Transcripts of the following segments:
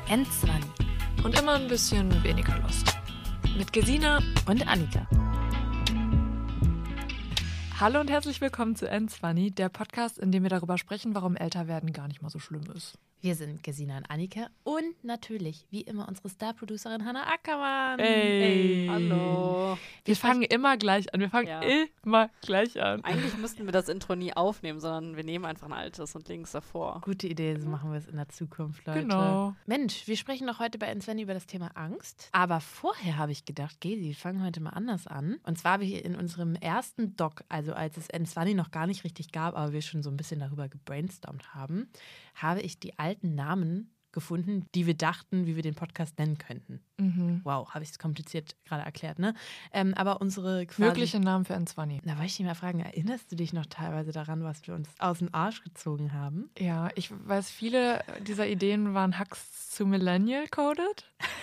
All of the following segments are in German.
N20 und immer ein bisschen weniger Lust. Mit Gesina und Annika. Hallo und herzlich willkommen zu N20, der Podcast, in dem wir darüber sprechen, warum Älterwerden gar nicht mal so schlimm ist. Wir sind Gesina und Annika und natürlich, wie immer, unsere Star-Producerin Hannah Ackermann. Ey. Hallo. Wir fangen immer gleich an. Eigentlich müssten wir das Intro nie aufnehmen, sondern wir nehmen einfach ein altes und legen es davor. Gute Idee, so machen wir es in der Zukunft, Leute. Genau. Mensch, wir sprechen doch heute bei N20 über das Thema Angst. Aber vorher habe ich gedacht, Gesi, wir fangen heute mal anders an. Und zwar habe ich in unserem ersten Doc, also als es N20 noch gar nicht richtig gab, aber wir schon so ein bisschen darüber gebrainstormt haben, habe ich die alten Namen gefunden, die wir dachten, wie wir den Podcast nennen könnten. Mhm. Wow, habe ich es kompliziert gerade erklärt, ne? Aber unsere quasi... Mögliche Namen für N20. Da wollte ich dich mal fragen, erinnerst du dich noch teilweise daran, was wir uns aus dem Arsch gezogen haben? Ja, ich weiß, viele dieser Ideen waren Hacks zu Millennial-coded.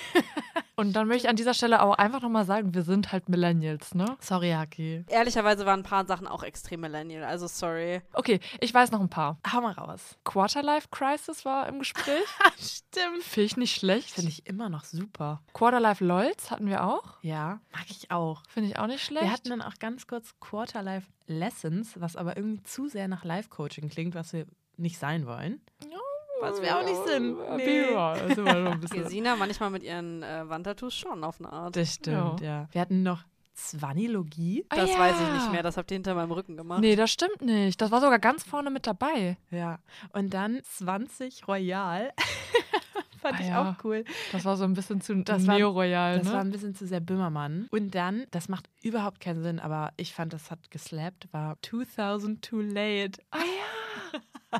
Und dann möchte ich an dieser Stelle auch einfach nochmal sagen, wir sind halt Millennials, ne? Sorry, Haki. Ehrlicherweise waren ein paar Sachen auch extrem Millennial, also sorry. Okay, ich weiß noch ein paar. Hau mal raus. Quarterlife-Crisis war im Gespräch. Stimmt. Finde ich nicht schlecht. Finde ich immer noch super. Quarterlife LOLs hatten wir auch. Ja, mag ich auch. Finde ich auch nicht schlecht. Wir hatten dann auch ganz kurz Quarterlife Lessons, was aber irgendwie zu sehr nach Life-Coaching klingt, was wir nicht sein wollen. Ja, was wir auch nicht sind. Nee. Ja, sind wir noch ein bisschen. Gesina manchmal mit ihren Wandtattoos schon auf eine Art. Das stimmt, ja. Wir hatten noch Zwanilogie. Das ja. weiß ich nicht mehr, das habt ihr hinter meinem Rücken gemacht. Nee, das stimmt nicht. Das war sogar ganz vorne mit dabei. Ja. Und dann 20 Royal. Fand ich ja. auch cool. Das war so ein bisschen zu Das war- Neo-Royal, Das war ne? ein bisschen zu sehr Böhmermann. Und dann, das macht überhaupt keinen Sinn, aber ich fand, das hat geslappt, war 2000 Too Late. Ah ja.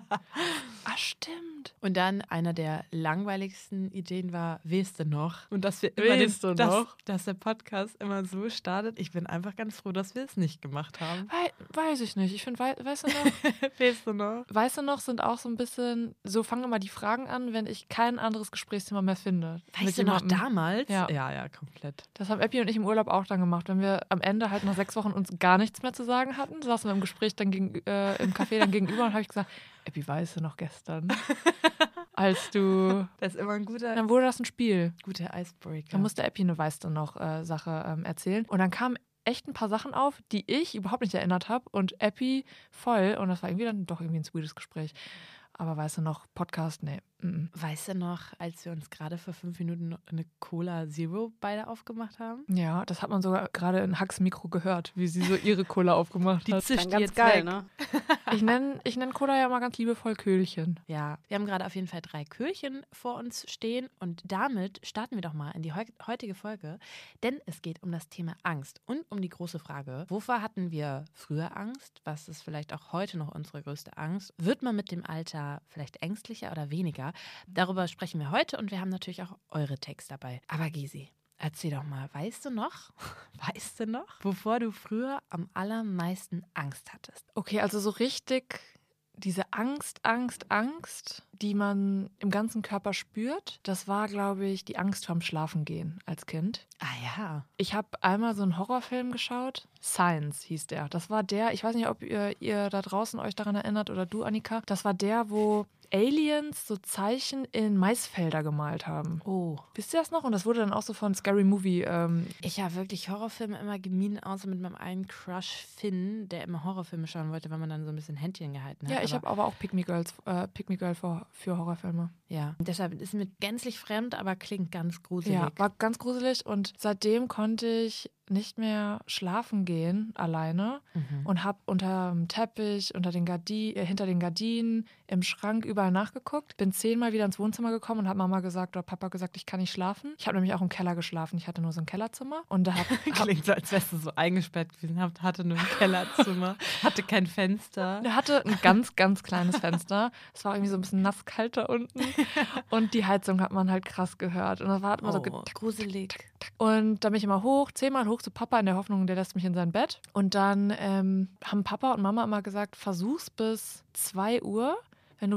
Ah, stimmt. Und dann einer der langweiligsten Ideen war, weißt du noch? Und dass wir immer Weißt du noch? dass der Podcast immer so startet. Ich bin einfach ganz froh, dass wir es nicht gemacht haben. Weiß ich nicht. Ich finde, weißt du noch? Weißt du noch? Weißt du noch, sind auch so ein bisschen, so fangen immer die Fragen an, wenn ich kein anderes Gesprächsthema mehr finde. Mit Weißt du noch jemandem. damals? Ja. Ja, komplett. Das haben Epi und ich im Urlaub auch dann gemacht. Wenn wir am Ende halt nach 6 Wochen uns gar nichts mehr zu sagen hatten, saßen wir im Gespräch dann im Café dann gegenüber und habe ich gesagt, Epi, weißt du noch gestern, als du... Das ist immer ein guter Dann wurde das ein Spiel. Icebreaker. Dann musste Epi eine Weißt du noch Sache erzählen. Und dann kamen echt ein paar Sachen auf, die ich überhaupt nicht erinnert habe und Epi voll. Und das war irgendwie dann doch irgendwie ein sweetes Gespräch. Aber weißt du noch, Podcast, nee. Weißt du noch, als wir uns gerade vor 5 Minuten eine Cola Zero beide aufgemacht haben? Ja, das hat man sogar gerade in Hacks Mikro gehört, wie sie so ihre Cola aufgemacht hat. zischt Dann ganz jetzt geil, weg. ne? Ich nenn Cola ja mal ganz liebevoll Köhlchen. Ja, wir haben gerade auf jeden Fall 3 Köhlchen vor uns stehen und damit starten wir doch mal in die heutige Folge, denn es geht um das Thema Angst und um die große Frage, wovor hatten wir früher Angst? Was ist vielleicht auch heute noch unsere größte Angst? Wird man mit dem Alter vielleicht ängstlicher oder weniger? Darüber sprechen wir heute und wir haben natürlich auch eure Texte dabei. Aber Gysi, erzähl doch mal, weißt du noch, wovor du früher am allermeisten Angst hattest? Okay, also so richtig diese Angst, die man im ganzen Körper spürt, das war, glaube ich, die Angst vorm Schlafengehen als Kind. Ah ja. Ich habe einmal so einen Horrorfilm geschaut. Science hieß der. Das war der, ich weiß nicht, ob ihr da draußen euch daran erinnert oder du, Annika. Das war der, wo Aliens so Zeichen in Maisfelder gemalt haben. Oh. Wisst ihr das noch? Und das wurde dann auch so von Scary Movie. Ich habe wirklich Horrorfilme immer gemieden, außer mit meinem einen Crush Finn, der immer Horrorfilme schauen wollte, weil man dann so ein bisschen Händchen gehalten hat. Ja, ich habe aber auch Pick Me Girl für Horrorfilme. Ja, deshalb ist mir gänzlich fremd, aber klingt ganz gruselig. Ja, war ganz gruselig und seitdem konnte ich nicht mehr schlafen gehen alleine und habe unter dem Teppich, hinter den Gardinen, im Schrank überall nachgeguckt. Bin 10-mal wieder ins Wohnzimmer gekommen und habe Mama gesagt oder Papa gesagt, ich kann nicht schlafen. Ich habe nämlich auch im Keller geschlafen. Ich hatte nur so ein Kellerzimmer und da Klingt so, als wärst du so eingesperrt gewesen, hatte nur ein Kellerzimmer, hatte kein Fenster. der hatte ein ganz, ganz kleines Fenster. Es war irgendwie so ein bisschen nasskalt da unten und die Heizung hat man halt krass gehört und das war halt immer so gruselig. Und dann bin ich immer 10-mal hoch zu Papa in der Hoffnung, der lässt mich in sein Bett. Und dann haben Papa und Mama immer gesagt, versuch's bis 2 Uhr. Wenn du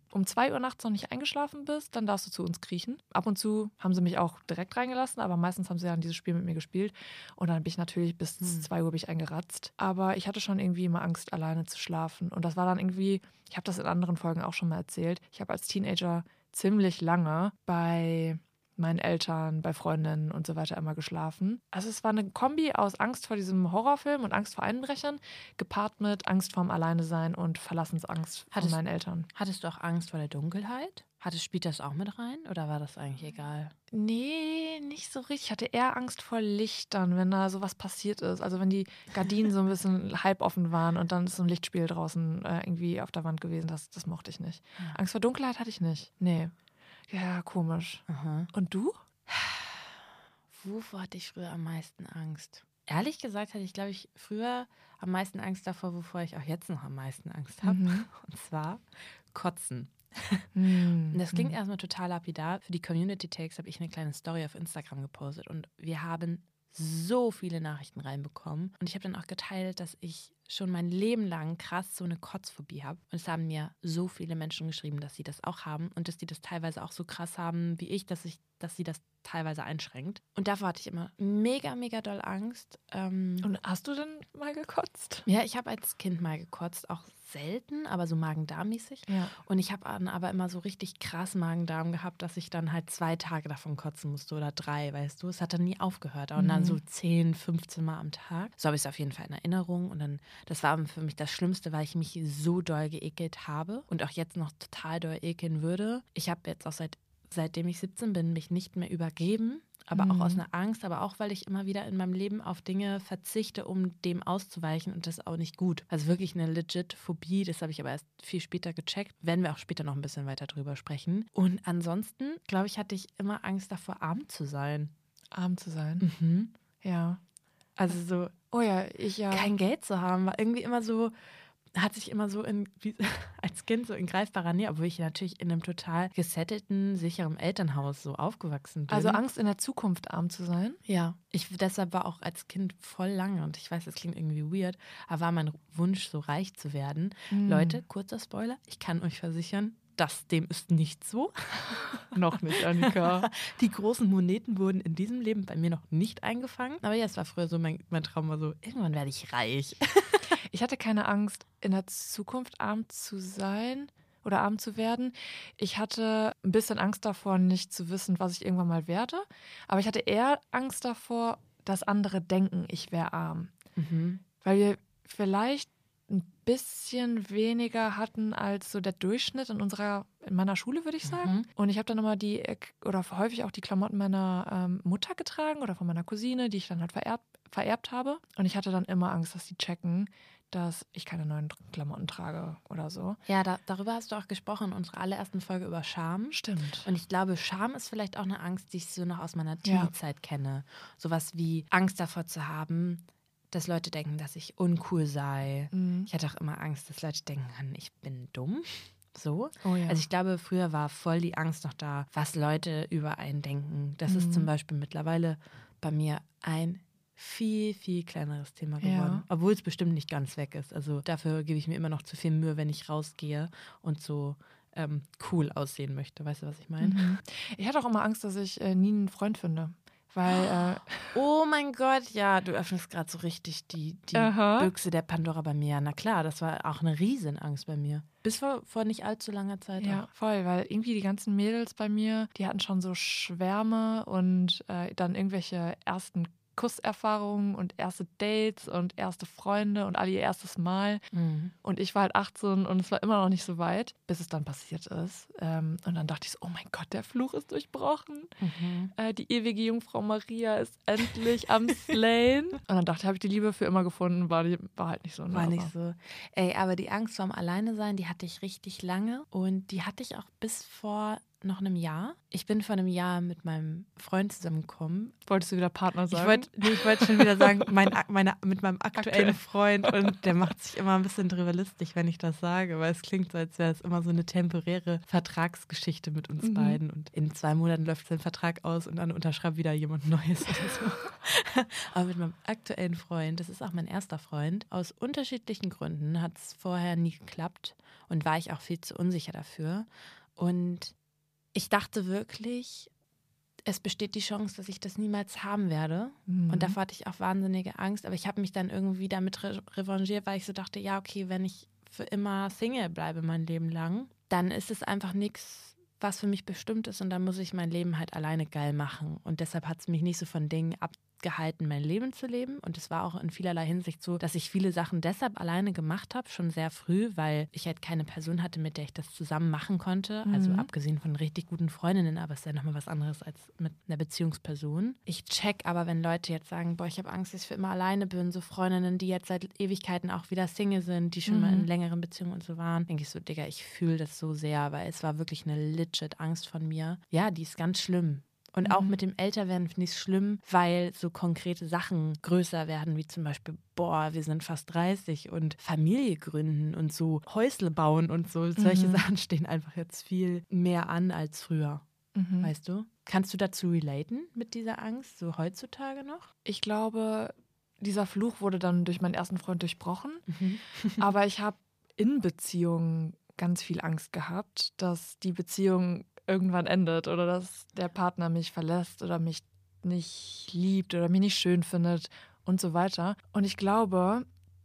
um 2 Uhr nachts noch nicht eingeschlafen bist, dann darfst du zu uns kriechen. Ab und zu haben sie mich auch direkt reingelassen, aber meistens haben sie dann dieses Spiel mit mir gespielt. Und dann bin ich natürlich bis 2 Uhr bin ich eingeratzt. Aber ich hatte schon irgendwie immer Angst, alleine zu schlafen. Und das war dann irgendwie, ich habe das in anderen Folgen auch schon mal erzählt, ich habe als Teenager ziemlich lange bei meinen Eltern, bei Freundinnen und so weiter immer geschlafen. Also es war eine Kombi aus Angst vor diesem Horrorfilm und Angst vor Einbrechern, gepaart mit Angst vorm Alleinesein und Verlassensangst von meinen Eltern. Hattest du auch Angst vor der Dunkelheit? Spielt das auch mit rein oder war das eigentlich egal? Nee, nicht so richtig. Ich hatte eher Angst vor Lichtern, wenn da sowas passiert ist. Also wenn die Gardinen so ein bisschen halboffen waren und dann ist so ein Lichtspiel draußen irgendwie auf der Wand gewesen. Das mochte ich nicht. Ja. Angst vor Dunkelheit hatte ich nicht. Nee. Ja, komisch. Aha. Und du? Wovor hatte ich früher am meisten Angst? Ehrlich gesagt hatte ich, glaube ich, früher am meisten Angst davor, wovor ich auch jetzt noch am meisten Angst habe. Und zwar Kotzen. Und das klingt erstmal total lapidar. Für die Community Takes habe ich eine kleine Story auf Instagram gepostet und wir haben so viele Nachrichten reinbekommen. Und ich habe dann auch geteilt, dass ich schon mein Leben lang krass so eine Kotzphobie habe. Und es haben mir so viele Menschen geschrieben, dass sie das auch haben und dass die das teilweise auch so krass haben wie ich, dass sie das teilweise einschränkt. Und davor hatte ich immer mega, mega doll Angst. Und hast du denn mal gekotzt? Ja, ich habe als Kind mal gekotzt, auch selten, aber so Magen-Darm-mäßig. Ja. Und ich habe aber immer so richtig krass Magen-Darm gehabt, dass ich dann halt 2 Tage davon kotzen musste oder 3, weißt du. Es hat dann nie aufgehört. Und dann so 10, 15 Mal am Tag. So habe ich es auf jeden Fall in Erinnerung. Und dann, das war für mich das Schlimmste, weil ich mich so doll geekelt habe und auch jetzt noch total doll ekeln würde. Ich habe jetzt auch seitdem ich 17 bin, mich nicht mehr übergeben. Aber auch aus einer Angst, aber auch, weil ich immer wieder in meinem Leben auf Dinge verzichte, um dem auszuweichen und das ist auch nicht gut. Also wirklich eine legit Phobie, das habe ich aber erst viel später gecheckt, werden wir auch später noch ein bisschen weiter drüber sprechen. Und ansonsten, glaube ich, hatte ich immer Angst davor, arm zu sein. Arm zu sein? Ja. Also so, oh ja, ich ja. Kein Geld zu haben, war irgendwie immer so, hat sich immer so als Kind so in greifbarer Nähe, obwohl ich natürlich in einem total gesettelten, sicheren Elternhaus so aufgewachsen bin. Also Angst in der Zukunft arm zu sein? Ja, deshalb war auch als Kind voll lange, und ich weiß, das klingt irgendwie weird, aber war mein Wunsch, so reich zu werden. Leute, kurzer Spoiler, ich kann euch versichern, dem ist nicht so. Noch nicht, Annika. Die großen Moneten wurden in diesem Leben bei mir noch nicht eingefangen. Aber ja, es war früher so, mein Traum war so, irgendwann werde ich reich. Ich hatte keine Angst, in der Zukunft arm zu sein oder arm zu werden. Ich hatte ein bisschen Angst davor, nicht zu wissen, was ich irgendwann mal werde. Aber ich hatte eher Angst davor, dass andere denken, ich wäre arm. Weil wir vielleicht ein bisschen weniger hatten als so der Durchschnitt in meiner Schule, würde ich sagen. Und ich habe dann immer häufig auch die Klamotten meiner Mutter getragen oder von meiner Cousine, die ich dann halt vererbt habe. Und ich hatte dann immer Angst, dass die checken, dass ich keine neuen Klamotten trage oder so. Ja, darüber hast du auch gesprochen in unserer allerersten Folge über Scham. Stimmt. Und ich glaube, Scham ist vielleicht auch eine Angst, die ich so noch aus meiner Teenie-Zeit kenne. Sowas wie Angst davor zu haben, dass Leute denken, dass ich uncool sei. Ich hatte auch immer Angst, dass Leute denken, ich bin dumm. So. Oh ja. Also ich glaube, früher war voll die Angst noch da, was Leute über einen denken. Das ist zum Beispiel mittlerweile bei mir ein viel, viel kleineres Thema geworden. Obwohl es bestimmt nicht ganz weg ist. Also dafür gebe ich mir immer noch zu viel Mühe, wenn ich rausgehe und so cool aussehen möchte. Weißt du, was ich meine? Ich hatte auch immer Angst, dass ich nie einen Freund finde. Weil, oh mein Gott, ja, du öffnest gerade so richtig die Büchse der Pandora bei mir. Na klar, das war auch eine Riesenangst bei mir. Bis vor nicht allzu langer Zeit. Ja, auch. voll, weil irgendwie die ganzen Mädels bei mir, die hatten schon so Schwärme und dann irgendwelche ersten Kusserfahrungen und erste Dates und erste Freunde und alle ihr erstes Mal. Und ich war halt 18 und es war immer noch nicht so weit, bis es dann passiert ist. Und dann dachte ich so, oh mein Gott, der Fluch ist durchbrochen. Die ewige Jungfrau Maria ist endlich am Slayen. Und dann dachte ich, habe ich die Liebe für immer gefunden, war halt nicht so. War nicht so. Ey, aber die Angst vorm Alleine sein, die hatte ich richtig lange und die hatte ich auch bis vor noch einem Jahr. Ich bin vor einem Jahr mit meinem Freund zusammengekommen. Wolltest du wieder Partner sagen? Ich wollte schon wieder sagen, mit meinem aktuellen Freund. Und der macht sich immer ein bisschen drüber lustig, wenn ich das sage, weil es klingt so, als wäre es immer so eine temporäre Vertragsgeschichte mit uns beiden. Und in 2 Monaten läuft sein Vertrag aus und dann unterschreibt wieder jemand Neues oder so. Aber mit meinem aktuellen Freund, das ist auch mein erster Freund, aus unterschiedlichen Gründen hat es vorher nie geklappt und war ich auch viel zu unsicher dafür. Und ich dachte wirklich, es besteht die Chance, dass ich das niemals haben werde. Und davor hatte ich auch wahnsinnige Angst. Aber ich habe mich dann irgendwie damit revanchiert, weil ich so dachte, ja, okay, wenn ich für immer Single bleibe mein Leben lang, dann ist es einfach nichts, was für mich bestimmt ist. Und dann muss ich mein Leben halt alleine geil machen. Und deshalb hat es mich nicht so von Dingen abgehalten, mein Leben zu leben. Und es war auch in vielerlei Hinsicht so, dass ich viele Sachen deshalb alleine gemacht habe, schon sehr früh, weil ich halt keine Person hatte, mit der ich das zusammen machen konnte. Also abgesehen von richtig guten Freundinnen, aber es ist ja nochmal was anderes als mit einer Beziehungsperson. Ich check aber, wenn Leute jetzt sagen, boah, ich habe Angst, dass ich für immer alleine bin, so Freundinnen, die jetzt seit Ewigkeiten auch wieder Single sind, die schon mal in längeren Beziehungen und so waren, denke ich so, Digga, ich fühle das so sehr, weil es war wirklich eine legit Angst von mir. Ja, die ist ganz schlimm. Und auch mit dem Älterwerden finde ich es schlimm, weil so konkrete Sachen größer werden, wie zum Beispiel, boah, wir sind fast 30 und Familie gründen und so Häusle bauen und so. Solche Sachen stehen einfach jetzt viel mehr an als früher, weißt du? Kannst du dazu relaten mit dieser Angst, so heutzutage noch? Ich glaube, dieser Fluch wurde dann durch meinen ersten Freund durchbrochen. Aber ich habe in Beziehungen ganz viel Angst gehabt, dass die Beziehung irgendwann endet oder dass der Partner mich verlässt oder mich nicht liebt oder mich nicht schön findet und so weiter. Und ich glaube,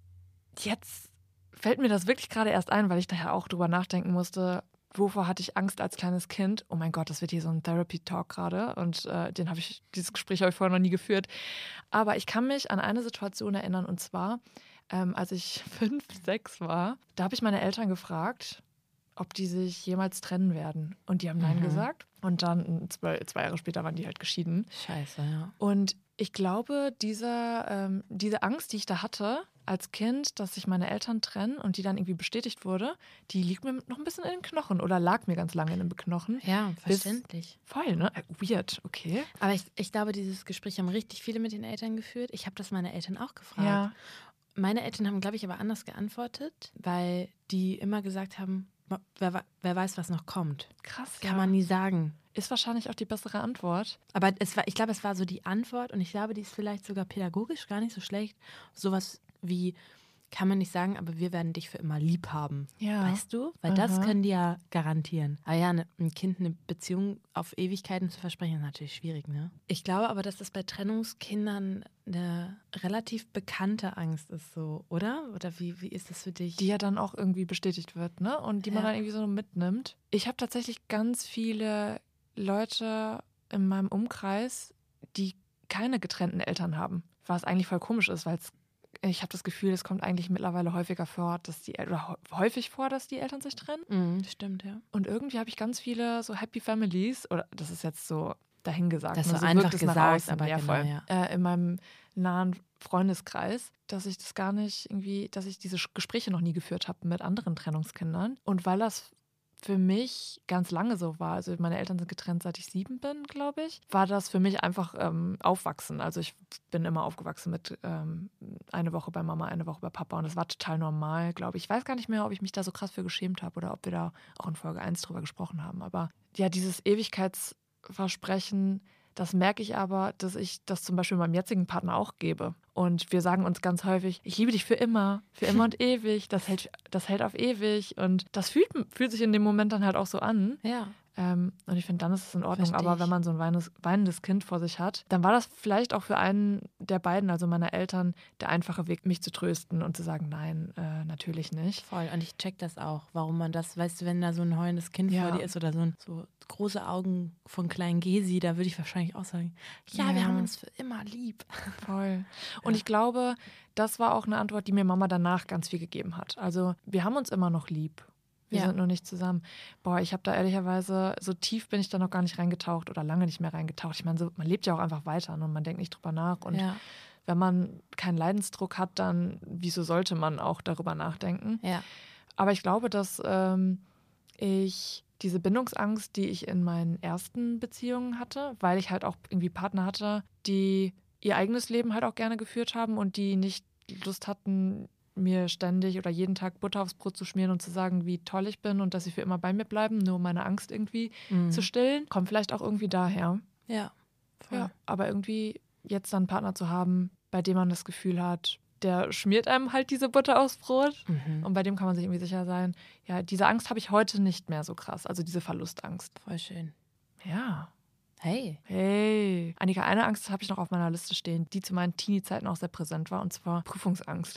jetzt fällt mir das wirklich gerade erst ein, weil ich daher auch drüber nachdenken musste, wovor hatte ich Angst als kleines Kind? Oh mein Gott, das wird hier so ein Therapy-Talk gerade und dieses Gespräch habe ich vorher noch nie geführt. Aber ich kann mich an eine Situation erinnern und zwar, als ich 5, 6 war, da habe ich meine Eltern gefragt, ob die sich jemals trennen werden. Und die haben Nein gesagt. Und dann 2 Jahre später waren die halt geschieden. Scheiße, ja. Und ich glaube, diese Angst, die ich da hatte als Kind, dass sich meine Eltern trennen und die dann irgendwie bestätigt wurde, die liegt mir noch ein bisschen in den Knochen oder lag mir ganz lange in den Knochen. Ja, verständlich. Voll, ne? Weird, okay. Aber ich glaube, dieses Gespräch haben richtig viele mit den Eltern geführt. Ich habe das meine Eltern auch gefragt. Ja. Meine Eltern haben, glaube ich, aber anders geantwortet, weil die immer gesagt haben, wer weiß, was noch kommt. Krass, Kann man nie sagen. Ist wahrscheinlich auch die bessere Antwort. Aber ich glaube, es war so die Antwort und ich glaube, die ist vielleicht sogar pädagogisch gar nicht so schlecht. Sowas wie, kann man nicht sagen, aber wir werden dich für immer lieb haben. Ja. Weißt du? Weil das können die ja garantieren. Aber ja, ein Kind eine Beziehung auf Ewigkeiten zu versprechen, ist natürlich schwierig, ne? Ich glaube aber, dass das bei Trennungskindern eine relativ bekannte Angst ist, so, oder? Oder wie ist das für dich? Die ja dann auch irgendwie bestätigt wird, ne? Und die man dann irgendwie so mitnimmt. Ich habe tatsächlich ganz viele Leute in meinem Umkreis, die keine getrennten Eltern haben. Was eigentlich voll komisch ist, weil ich habe das Gefühl, es kommt eigentlich mittlerweile häufig vor, dass die Eltern sich trennen. Stimmt, ja. Und irgendwie habe ich ganz viele so Happy Families, oder das ist jetzt so dahingesagt. Das ne? ist so einfach wirkt es nach gesagt, außen, aber ja, genau, voll. ja. In meinem nahen Freundeskreis, dass ich das gar nicht irgendwie, dass ich diese Gespräche noch nie geführt habe mit anderen Trennungskindern. Und weil das für mich ganz lange so war, also meine Eltern sind getrennt, seit ich 7 bin, glaube ich, war das für mich einfach Aufwachsen. Also ich bin immer aufgewachsen mit eine Woche bei Mama, eine Woche bei Papa und das war total normal, glaube ich. Ich weiß gar nicht mehr, ob ich mich da so krass für geschämt habe oder ob wir da auch in Folge 1 drüber gesprochen haben. Aber ja, dieses Ewigkeitsversprechen, das merke ich aber, dass ich das zum Beispiel meinem jetzigen Partner auch gebe. Und wir sagen uns ganz häufig, ich liebe dich für immer und ewig, das hält auf ewig. Und das fühlt sich in dem Moment dann halt auch so an. Ja. Und ich finde, dann ist es in Ordnung. Versteh Aber ich. wenn man so ein weinendes Kind vor sich hat, dann war das vielleicht auch für einen der beiden, also meiner Eltern, der einfache Weg, mich zu trösten und zu sagen, nein, natürlich nicht. Voll. Und ich check das auch, warum man das, weißt du, wenn da so ein heulendes Kind vor dir ist oder so große Augen von kleinen Gesi, da würde ich wahrscheinlich auch sagen, ja, wir haben uns für immer lieb. Voll. Und ich glaube, das war auch eine Antwort, die mir Mama danach ganz viel gegeben hat. Also wir haben uns immer noch lieb. Wir sind nur nicht zusammen. Boah, ich habe da ehrlicherweise, so tief bin ich da noch gar nicht reingetaucht oder lange nicht mehr reingetaucht. Ich meine, man lebt ja auch einfach weiter und man denkt nicht drüber nach. Und wenn man keinen Leidensdruck hat, dann wieso sollte man auch darüber nachdenken? Ja. Aber ich glaube, dass ich diese Bindungsangst, die ich in meinen ersten Beziehungen hatte, weil ich halt auch irgendwie Partner hatte, die ihr eigenes Leben halt auch gerne geführt haben und die nicht Lust hatten, mir ständig oder jeden Tag Butter aufs Brot zu schmieren und zu sagen, wie toll ich bin und dass sie für immer bei mir bleiben, nur um meine Angst irgendwie zu stillen. Kommt vielleicht auch irgendwie daher. Ja, voll. Ja, aber irgendwie jetzt dann einen Partner zu haben, bei dem man das Gefühl hat, der schmiert einem halt diese Butter aufs Brot und bei dem kann man sich irgendwie sicher sein, ja, diese Angst habe ich heute nicht mehr so krass, also diese Verlustangst. Voll schön. Ja. Hey. Annika, eine Angst habe ich noch auf meiner Liste stehen, die zu meinen Teenie-Zeiten auch sehr präsent war, und zwar Prüfungsangst.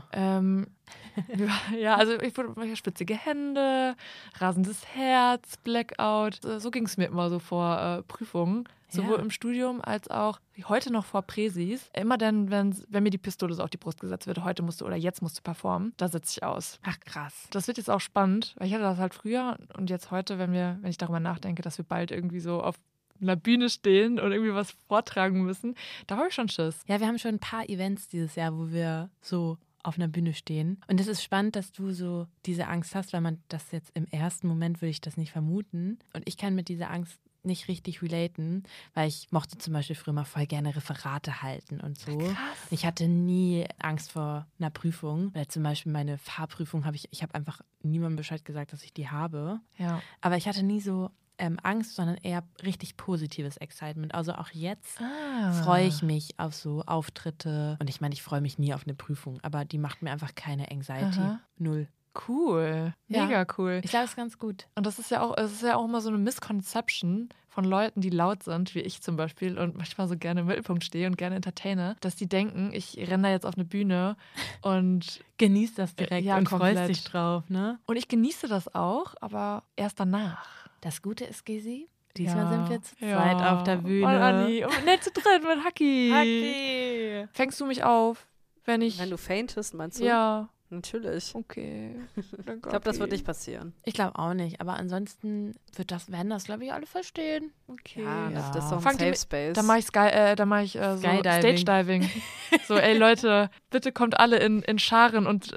Ja, also ich wurde schwitzige Hände, rasendes Herz, Blackout. So ging es mir immer so vor Prüfungen, sowohl im Studium als auch heute noch vor Präsis. Immer dann, wenn mir die Pistole so auf die Brust gesetzt wird, heute musst du oder jetzt musst du performen, da sitze ich aus. Ach, krass. Das wird jetzt auch spannend, weil ich hatte das halt früher und jetzt heute, wenn ich darüber nachdenke, dass wir bald irgendwie so auf einer Bühne stehen und irgendwie was vortragen müssen, da habe ich schon Schiss. Ja, wir haben schon ein paar Events dieses Jahr, wo wir so auf einer Bühne stehen. Und es ist spannend, dass du so diese Angst hast, weil man das jetzt im ersten Moment würde ich das nicht vermuten. Und ich kann mit dieser Angst nicht richtig relaten, weil ich mochte zum Beispiel früher mal voll gerne Referate halten und so. Krass. Ich hatte nie Angst vor einer Prüfung, weil zum Beispiel meine Fahrprüfung ich habe einfach niemandem Bescheid gesagt, dass ich die habe. Ja. Aber ich hatte nie so Angst, sondern eher richtig positives Excitement. Also auch jetzt freue ich mich auf so Auftritte. Und ich meine, ich freue mich nie auf eine Prüfung, aber die macht mir einfach keine Anxiety. Aha. Null. Cool. Mega Ja. cool. Ich glaube, es ist ganz gut. Und es ist ja auch immer so eine Misconception von Leuten, die laut sind, wie ich zum Beispiel, und manchmal so gerne im Mittelpunkt stehe und gerne entertaine, dass die denken, ich renne da jetzt auf eine Bühne und Genieß das direkt Ja, und komplett. freust dich drauf, ne? ich genieße das auch, aber erst danach. Das Gute ist, Gysi, diesmal Ja. sind wir zu zweit auf der Bühne. Und Anni. Und nicht zu dritt mit Haki. Haki. Fängst du mich auf, wenn ich... Wenn du faintest, meinst du? Ja. Natürlich. Okay. Ich glaube, das wird nicht passieren. Ich glaube auch nicht, aber ansonsten werden das, glaube ich, alle verstehen. Okay. Ja, das ist doch ein Fangt Safe ihr mit- Space. Da mache ich so Skydiving. Stage-Diving. So, ey Leute, bitte kommt alle in Scharen und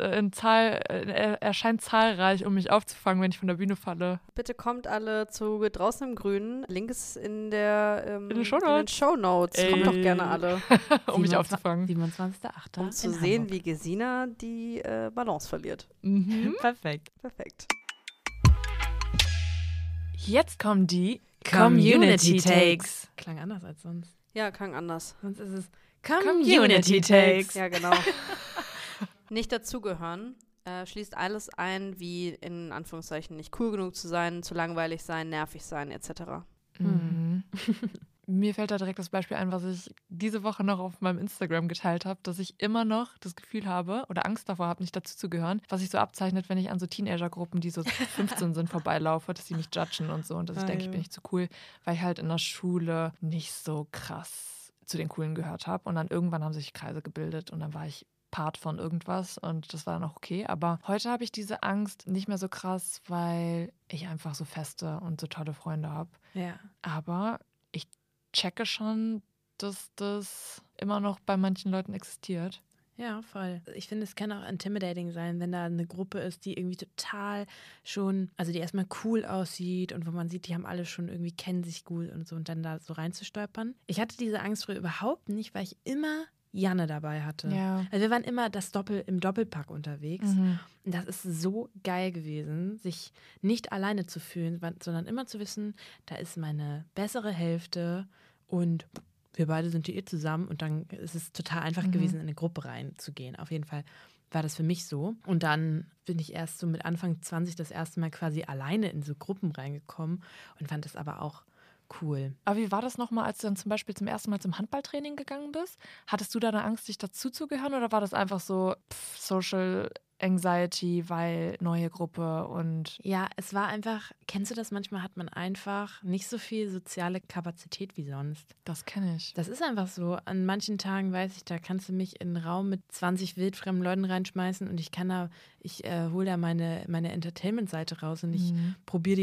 erscheint zahlreich, um mich aufzufangen, wenn ich von der Bühne falle. Bitte kommt alle zu draußen im Grünen. Link ist in den Shownotes. Shownotes. Kommt doch gerne alle, Um mich aufzufangen. 27.08. um zu in sehen, Hamburg. wie Gesina die Balance verliert. Mhm. Perfekt. Perfekt. Jetzt kommen die Community Takes. Klang anders als sonst. Ja, klang anders. Sonst ist es Community Takes. Ja, genau. Nicht dazugehören. Schließt alles ein, wie in Anführungszeichen nicht cool genug zu sein, zu langweilig sein, nervig sein, etc. Mhm. Mir fällt da direkt das Beispiel ein, was ich diese Woche noch auf meinem Instagram geteilt habe, dass ich immer noch das Gefühl habe oder Angst davor habe, nicht dazu zu gehören, was sich so abzeichnet, wenn ich an so Teenager-Gruppen, die so 15 sind, vorbeilaufe, dass sie mich judgen und so und dass ich denke, ich bin nicht so cool, weil ich halt in der Schule nicht so krass zu den Coolen gehört habe. Und dann irgendwann haben sich Kreise gebildet und dann war ich Part von irgendwas und das war dann auch okay. Aber heute habe ich diese Angst nicht mehr so krass, weil ich einfach so feste und so tolle Freunde habe. Ja. Aber ich checke schon, dass das immer noch bei manchen Leuten existiert. Ja, voll. Ich finde, es kann auch intimidating sein, wenn da eine Gruppe ist, die irgendwie total schon, also die erstmal cool aussieht und wo man sieht, die haben alle schon irgendwie, kennen sich gut und so und dann da so reinzustolpern. Ich hatte diese Angst früher überhaupt nicht, weil ich immer Janne dabei hatte. Ja. Also wir waren immer im Doppelpack unterwegs. Mhm. Und das ist so geil gewesen, sich nicht alleine zu fühlen, sondern immer zu wissen, da ist meine bessere Hälfte und wir beide sind hier zusammen und dann ist es total einfach gewesen, in eine Gruppe reinzugehen. Auf jeden Fall war das für mich so. Und dann bin ich erst so mit Anfang 20 das erste Mal quasi alleine in so Gruppen reingekommen und fand das aber auch cool. Aber wie war das nochmal, als du dann zum Beispiel zum ersten Mal zum Handballtraining gegangen bist? Hattest du da eine Angst, dich dazuzugehören oder war das einfach so Social Anxiety, weil neue Gruppe und... Ja, es war einfach, kennst du das? Manchmal hat man einfach nicht so viel soziale Kapazität wie sonst. Das kenne ich. Das ist einfach so. An manchen Tagen weiß ich, da kannst du mich in einen Raum mit 20 wildfremden Leuten reinschmeißen und ich hole da meine Entertainment-Seite raus und ich probiere direkt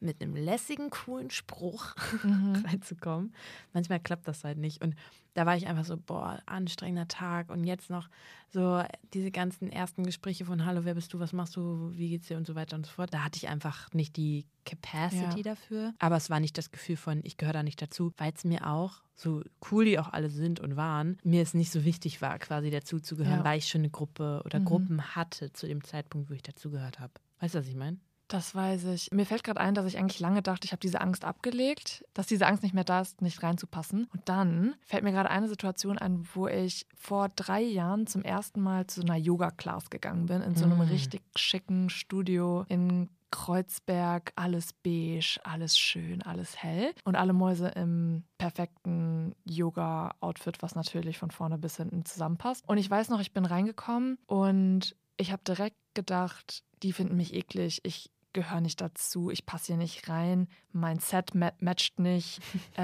mit einem lässigen, coolen Spruch reinzukommen. Manchmal klappt das halt nicht. Und da war ich einfach so, anstrengender Tag. Und jetzt noch so diese ganzen ersten Gespräche von Hallo, wer bist du, was machst du, wie geht's dir und so weiter und so fort. Da hatte ich einfach nicht die Capacity dafür. Aber es war nicht das Gefühl von, ich gehöre da nicht dazu, weil es mir auch, so cool die auch alle sind und waren, mir es nicht so wichtig war, quasi dazuzugehören, weil ich schon eine Gruppe oder Gruppen hatte zu dem Zeitpunkt, wo ich dazugehört habe. Weißt du, was ich meine? Das weiß ich. Mir fällt gerade ein, dass ich eigentlich lange dachte, ich habe diese Angst abgelegt, dass diese Angst nicht mehr da ist, nicht reinzupassen. Und dann fällt mir gerade eine Situation ein, wo ich vor 3 Jahren zum ersten Mal zu einer Yoga-Class gegangen bin, in so einem richtig schicken Studio in Kreuzberg, alles beige, alles schön, alles hell und alle Mäuse im perfekten Yoga-Outfit, was natürlich von vorne bis hinten zusammenpasst. Und ich weiß noch, ich bin reingekommen und ich habe direkt gedacht, die finden mich eklig, ich gehöre nicht dazu, ich passe hier nicht rein, mein Set matcht nicht,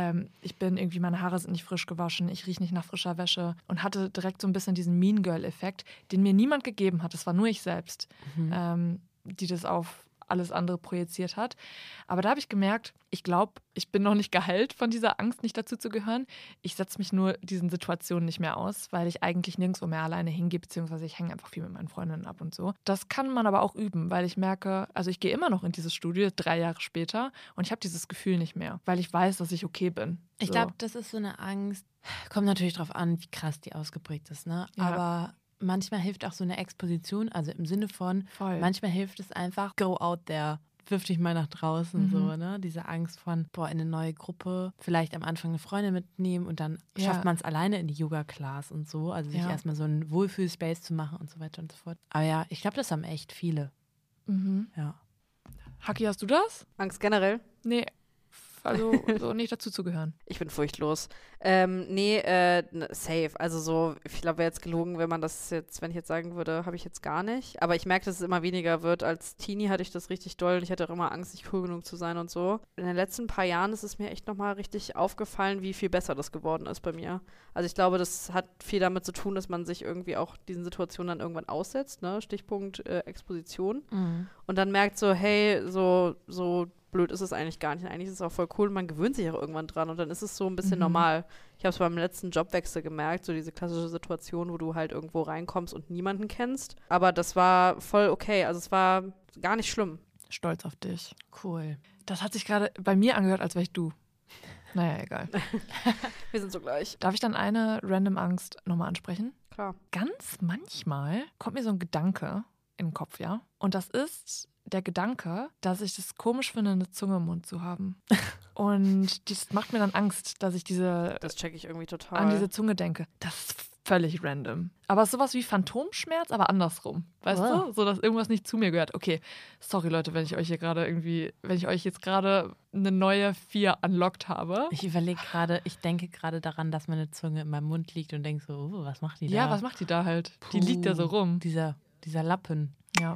meine Haare sind nicht frisch gewaschen, ich rieche nicht nach frischer Wäsche und hatte direkt so ein bisschen diesen Mean Girl-Effekt, den mir niemand gegeben hat, es war nur ich selbst, die das auf alles andere projiziert hat. Aber da habe ich gemerkt, ich glaube, ich bin noch nicht geheilt von dieser Angst, nicht dazu zu gehören. Ich setze mich nur diesen Situationen nicht mehr aus, weil ich eigentlich nirgendwo mehr alleine hingehe, beziehungsweise ich hänge einfach viel mit meinen Freundinnen ab und so. Das kann man aber auch üben, weil ich merke, also ich gehe immer noch in dieses Studio 3 Jahre später und ich habe dieses Gefühl nicht mehr, weil ich weiß, dass ich okay bin. Ich glaube, das ist so eine Angst, kommt natürlich drauf an, wie krass die ausgeprägt ist, ne? Ja. Aber manchmal hilft auch so eine Exposition, also im Sinne von, manchmal hilft es einfach, go out there, wirf dich mal nach draußen, so, ne? Diese Angst von, in eine neue Gruppe, vielleicht am Anfang eine Freundin mitnehmen und dann schafft man es alleine in die Yoga-Class und so, also sich erstmal so einen Wohlfühl-Space zu machen und so weiter und so fort. Aber ja, ich glaube, das haben echt viele. Ja. Haki, hast du das? Angst generell? Nee. Also so nicht dazu zu gehören. Ich bin furchtlos. Safe. Also so, ich glaube, wäre jetzt gelogen, wenn ich jetzt sagen würde, habe ich jetzt gar nicht. Aber ich merke, dass es immer weniger wird. Als Teenie hatte ich das richtig doll und ich hatte auch immer Angst, nicht cool genug zu sein und so. In den letzten paar Jahren ist es mir echt nochmal richtig aufgefallen, wie viel besser das geworden ist bei mir. Also ich glaube, das hat viel damit zu tun, dass man sich irgendwie auch diesen Situationen dann irgendwann aussetzt, ne? Stichpunkt Exposition. Und dann merkt so, hey, so blöd ist es eigentlich gar nicht. Eigentlich ist es auch voll cool und man gewöhnt sich auch irgendwann dran und dann ist es so ein bisschen normal. Ich habe es beim letzten Jobwechsel gemerkt, so diese klassische Situation, wo du halt irgendwo reinkommst und niemanden kennst. Aber das war voll okay. Also es war gar nicht schlimm. Stolz auf dich. Cool. Das hat sich gerade bei mir angehört, als wäre ich du. Naja, egal. Wir sind so gleich. Darf ich dann eine random Angst nochmal ansprechen? Klar. Ganz manchmal kommt mir so ein Gedanke in den Kopf, ja? Und das ist der Gedanke, dass ich das komisch finde, eine Zunge im Mund zu haben. Und das macht mir dann Angst, dass ich das check ich irgendwie total. an diese Zunge denke. Das ist völlig random. Aber es ist sowas wie Phantomschmerz, aber andersrum. Weißt du? So, dass irgendwas nicht zu mir gehört. Okay, sorry Leute, wenn ich euch jetzt gerade eine neue 4 unlocked habe. Ich denke gerade daran, dass meine Zunge in meinem Mund liegt und denke so, was macht die da? Ja, was macht die da halt? Die liegt ja so rum. Dieser Lappen. Ja.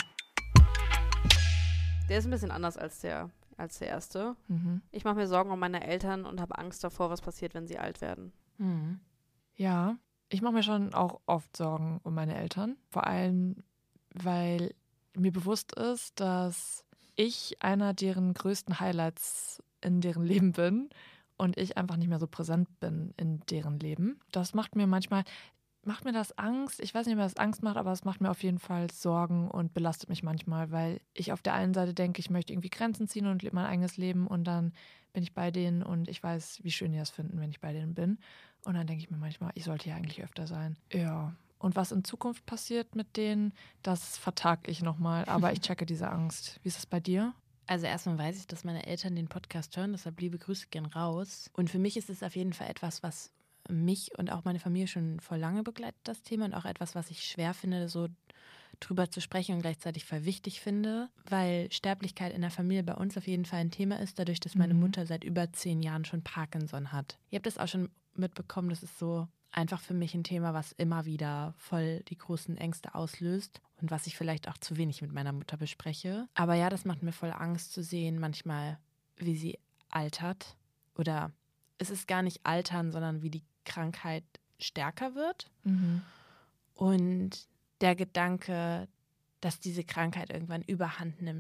Der ist ein bisschen anders als der erste. Ich mache mir Sorgen um meine Eltern und habe Angst davor, was passiert, wenn sie alt werden. Ja, ich mache mir schon auch oft Sorgen um meine Eltern. Vor allem, weil mir bewusst ist, dass ich einer deren größten Highlights in deren Leben bin und ich einfach nicht mehr so präsent bin in deren Leben. Das macht mir das Angst? Ich weiß nicht, ob das Angst macht, aber es macht mir auf jeden Fall Sorgen und belastet mich manchmal, weil ich auf der einen Seite denke, ich möchte irgendwie Grenzen ziehen und lebe mein eigenes Leben und dann bin ich bei denen und ich weiß, wie schön die das finden, wenn ich bei denen bin. Und dann denke ich mir manchmal, ich sollte hier eigentlich öfter sein. Ja. Und was in Zukunft passiert mit denen, das vertag ich nochmal. Aber ich checke diese Angst. Wie ist es bei dir? Also erstmal weiß ich, dass meine Eltern den Podcast hören, deshalb liebe Grüße gehen raus. Und für mich ist es auf jeden Fall etwas, was mich und auch meine Familie schon voll lange begleitet, das Thema. Und auch etwas, was ich schwer finde, so drüber zu sprechen und gleichzeitig voll wichtig finde, weil Sterblichkeit in der Familie bei uns auf jeden Fall ein Thema ist, dadurch, dass meine Mutter seit über 10 Jahren schon Parkinson hat. Ihr habt das auch schon mitbekommen, das ist so einfach für mich ein Thema, was immer wieder voll die großen Ängste auslöst und was ich vielleicht auch zu wenig mit meiner Mutter bespreche. Aber ja, das macht mir voll Angst zu sehen, manchmal, wie sie altert. Oder es ist gar nicht altern, sondern wie die Krankheit stärker wird. Und der Gedanke, dass diese Krankheit irgendwann Überhand nimmt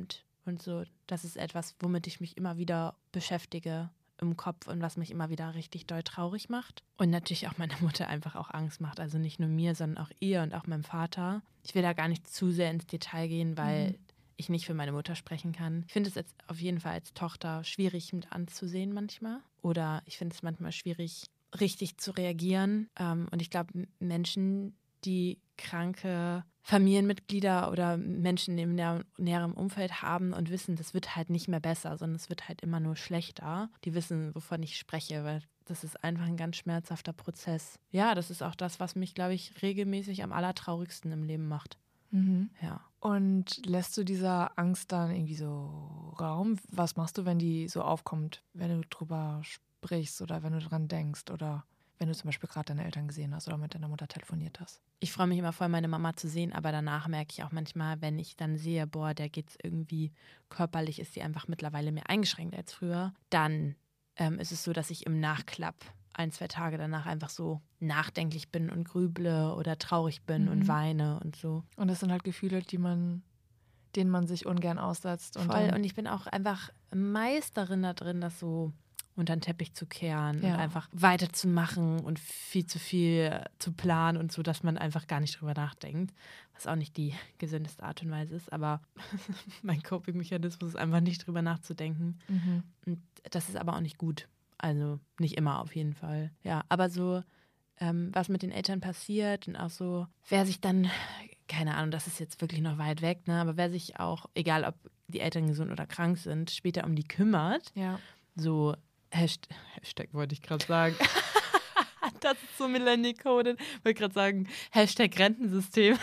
und so. Das ist etwas, womit ich mich immer wieder beschäftige im Kopf und was mich immer wieder richtig doll traurig macht. Und natürlich auch meine Mutter einfach auch Angst macht. Also nicht nur mir, sondern auch ihr und auch meinem Vater. Ich will da gar nicht zu sehr ins Detail gehen, weil ich nicht für meine Mutter sprechen kann. Ich finde es jetzt auf jeden Fall als Tochter schwierig mit anzusehen manchmal. Oder ich finde es manchmal schwierig, richtig zu reagieren. Und ich glaube, Menschen, die kranke Familienmitglieder oder Menschen im näheren Umfeld haben und wissen, das wird halt nicht mehr besser, sondern es wird halt immer nur schlechter. Die wissen, wovon ich spreche, weil das ist einfach ein ganz schmerzhafter Prozess. Ja, das ist auch das, was mich, glaube ich, regelmäßig am allertraurigsten im Leben macht. Ja. Und lässt du dieser Angst dann irgendwie so Raum? Was machst du, wenn die so aufkommt, wenn du drüber sprichst oder wenn du dran denkst oder wenn du zum Beispiel gerade deine Eltern gesehen hast oder mit deiner Mutter telefoniert hast? Ich freue mich immer voll, meine Mama zu sehen, aber danach merke ich auch manchmal, wenn ich dann sehe, boah, der geht's irgendwie körperlich, ist sie einfach mittlerweile mehr eingeschränkt als früher, dann ist es so, dass ich im Nachklapp 1-2 Tage danach einfach so nachdenklich bin und grüble oder traurig bin und weine und so. Und das sind halt Gefühle, denen man sich ungern aussetzt. Voll, und ich bin auch einfach Meisterin da drin, das so unter den Teppich zu kehren und einfach weiterzumachen und viel zu viel zu planen und so, dass man einfach gar nicht drüber nachdenkt, was auch nicht die gesündeste Art und Weise ist, aber mein Coping-Mechanismus ist einfach nicht drüber nachzudenken. Und das ist aber auch nicht gut. Also nicht immer auf jeden Fall. Ja, aber so, was mit den Eltern passiert und auch so, wer sich dann, keine Ahnung, das ist jetzt wirklich noch weit weg, ne, aber wer sich auch, egal ob die Eltern gesund oder krank sind, später um die kümmert, so Hashtag wollte ich gerade sagen. Das ist so Millennial-Coded. Ich wollte gerade sagen, Hashtag Rentensystem.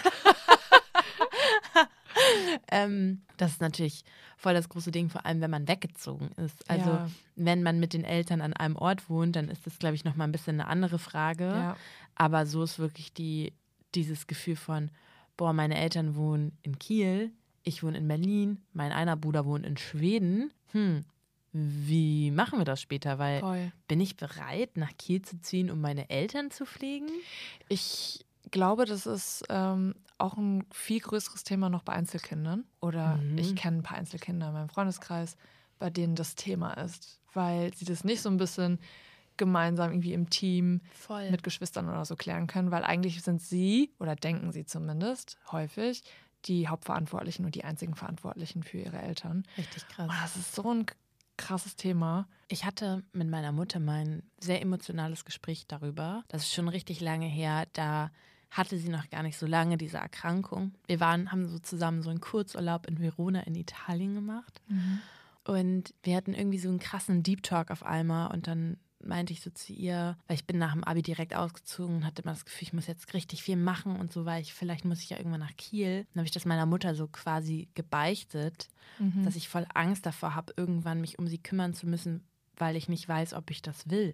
Das ist natürlich voll das große Ding, vor allem wenn man weggezogen ist. Also wenn man mit den Eltern an einem Ort wohnt, dann ist das, glaube ich, nochmal ein bisschen eine andere Frage. Ja. Aber so ist wirklich dieses Gefühl von, boah, meine Eltern wohnen in Kiel, ich wohne in Berlin, mein einer Bruder wohnt in Schweden. Wie machen wir das später? Weil bin ich bereit, nach Kiel zu ziehen, um meine Eltern zu pflegen? Ich glaube, das ist auch ein viel größeres Thema noch bei Einzelkindern. Oder ich kenne ein paar Einzelkinder in meinem Freundeskreis, bei denen das Thema ist. Weil sie das nicht so ein bisschen gemeinsam irgendwie im Team mit Geschwistern oder so klären können. Weil eigentlich sind sie, oder denken sie zumindest häufig, die Hauptverantwortlichen und die einzigen Verantwortlichen für ihre Eltern. Richtig krass. Und das ist so ein krasses Thema. Ich hatte mit meiner Mutter mal ein sehr emotionales Gespräch darüber. Das ist schon richtig lange her. Da hatte sie noch gar nicht so lange diese Erkrankung. Wir haben so zusammen so einen Kurzurlaub in Verona in Italien gemacht. Und wir hatten irgendwie so einen krassen Deep Talk auf einmal. Und dann meinte ich so zu ihr, weil ich bin nach dem Abi direkt ausgezogen und hatte immer das Gefühl, ich muss jetzt richtig viel machen und so, weil vielleicht muss ich ja irgendwann nach Kiel. Dann habe ich das meiner Mutter so quasi gebeichtet, dass ich voll Angst davor habe, irgendwann mich um sie kümmern zu müssen, weil ich nicht weiß, ob ich das will.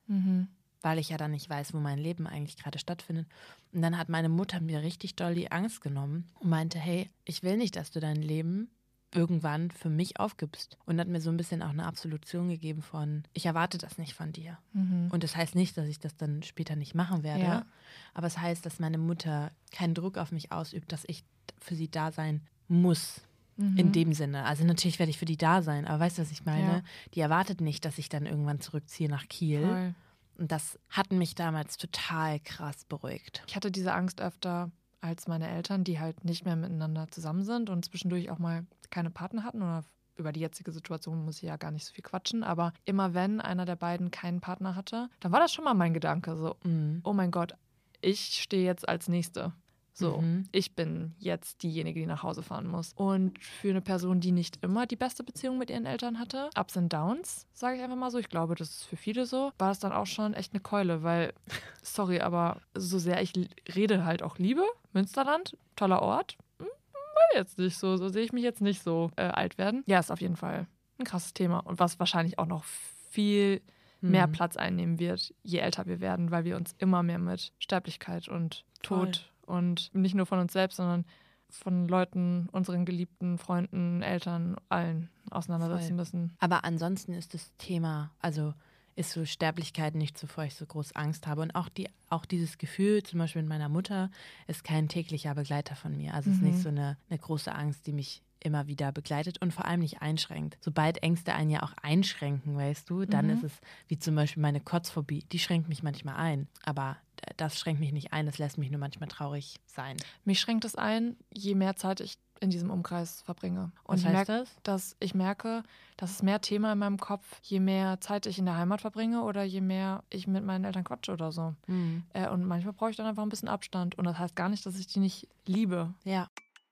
Weil ich ja dann nicht weiß, wo mein Leben eigentlich gerade stattfindet. Und dann hat meine Mutter mir richtig doll die Angst genommen und meinte, hey, ich will nicht, dass du dein Leben irgendwann für mich aufgibst. Und hat mir so ein bisschen auch eine Absolution gegeben von, ich erwarte das nicht von dir. Und das heißt nicht, dass ich das dann später nicht machen werde. Aber es heißt, dass meine Mutter keinen Druck auf mich ausübt, dass ich für sie da sein muss. In dem Sinne. Also natürlich werde ich für die da sein, aber weißt du, was ich meine? Ja. Die erwartet nicht, dass ich dann irgendwann zurückziehe nach Kiel. Voll. Und das hat mich damals total krass beruhigt. Ich hatte diese Angst öfter als meine Eltern, die halt nicht mehr miteinander zusammen sind und zwischendurch auch mal keine Partner hatten. Oder über die jetzige Situation muss ich ja gar nicht so viel quatschen. Aber immer wenn einer der beiden keinen Partner hatte, dann war das schon mal mein Gedanke so, oh mein Gott, ich stehe jetzt als Nächste. So, ich bin jetzt diejenige, die nach Hause fahren muss. Und für eine Person, die nicht immer die beste Beziehung mit ihren Eltern hatte, Ups and Downs, sage ich einfach mal so, ich glaube, das ist für viele so, war das dann auch schon echt eine Keule, weil, sorry, aber so sehr ich Rede halt auch liebe, Münsterland, toller Ort, war jetzt nicht so sehe ich mich jetzt nicht so alt werden. Ja, ist auf jeden Fall ein krasses Thema und was wahrscheinlich auch noch viel mehr Platz einnehmen wird, je älter wir werden, weil wir uns immer mehr mit Sterblichkeit und Tod und nicht nur von uns selbst, sondern von Leuten, unseren geliebten Freunden, Eltern, allen auseinandersetzen müssen. Aber ansonsten ist das Thema, also ist so Sterblichkeit nicht, wovor ich so groß Angst habe. Und auch dieses Gefühl, zum Beispiel mit meiner Mutter, ist kein täglicher Begleiter von mir. Also es ist nicht so eine große Angst, die mich immer wieder begleitet und vor allem nicht einschränkt. Sobald Ängste einen ja auch einschränken, weißt du, dann ist es wie zum Beispiel meine Kotzphobie, die schränkt mich manchmal ein. Aber das schränkt mich nicht ein, das lässt mich nur manchmal traurig sein. Mich schränkt es ein, je mehr Zeit ich in diesem Umkreis verbringe. Und Was heißt das? Dass ich merke, dass es mehr Thema in meinem Kopf, je mehr Zeit ich in der Heimat verbringe oder je mehr ich mit meinen Eltern quatsche oder so. Und manchmal brauche ich dann einfach ein bisschen Abstand. Und das heißt gar nicht, dass ich die nicht liebe. Ja.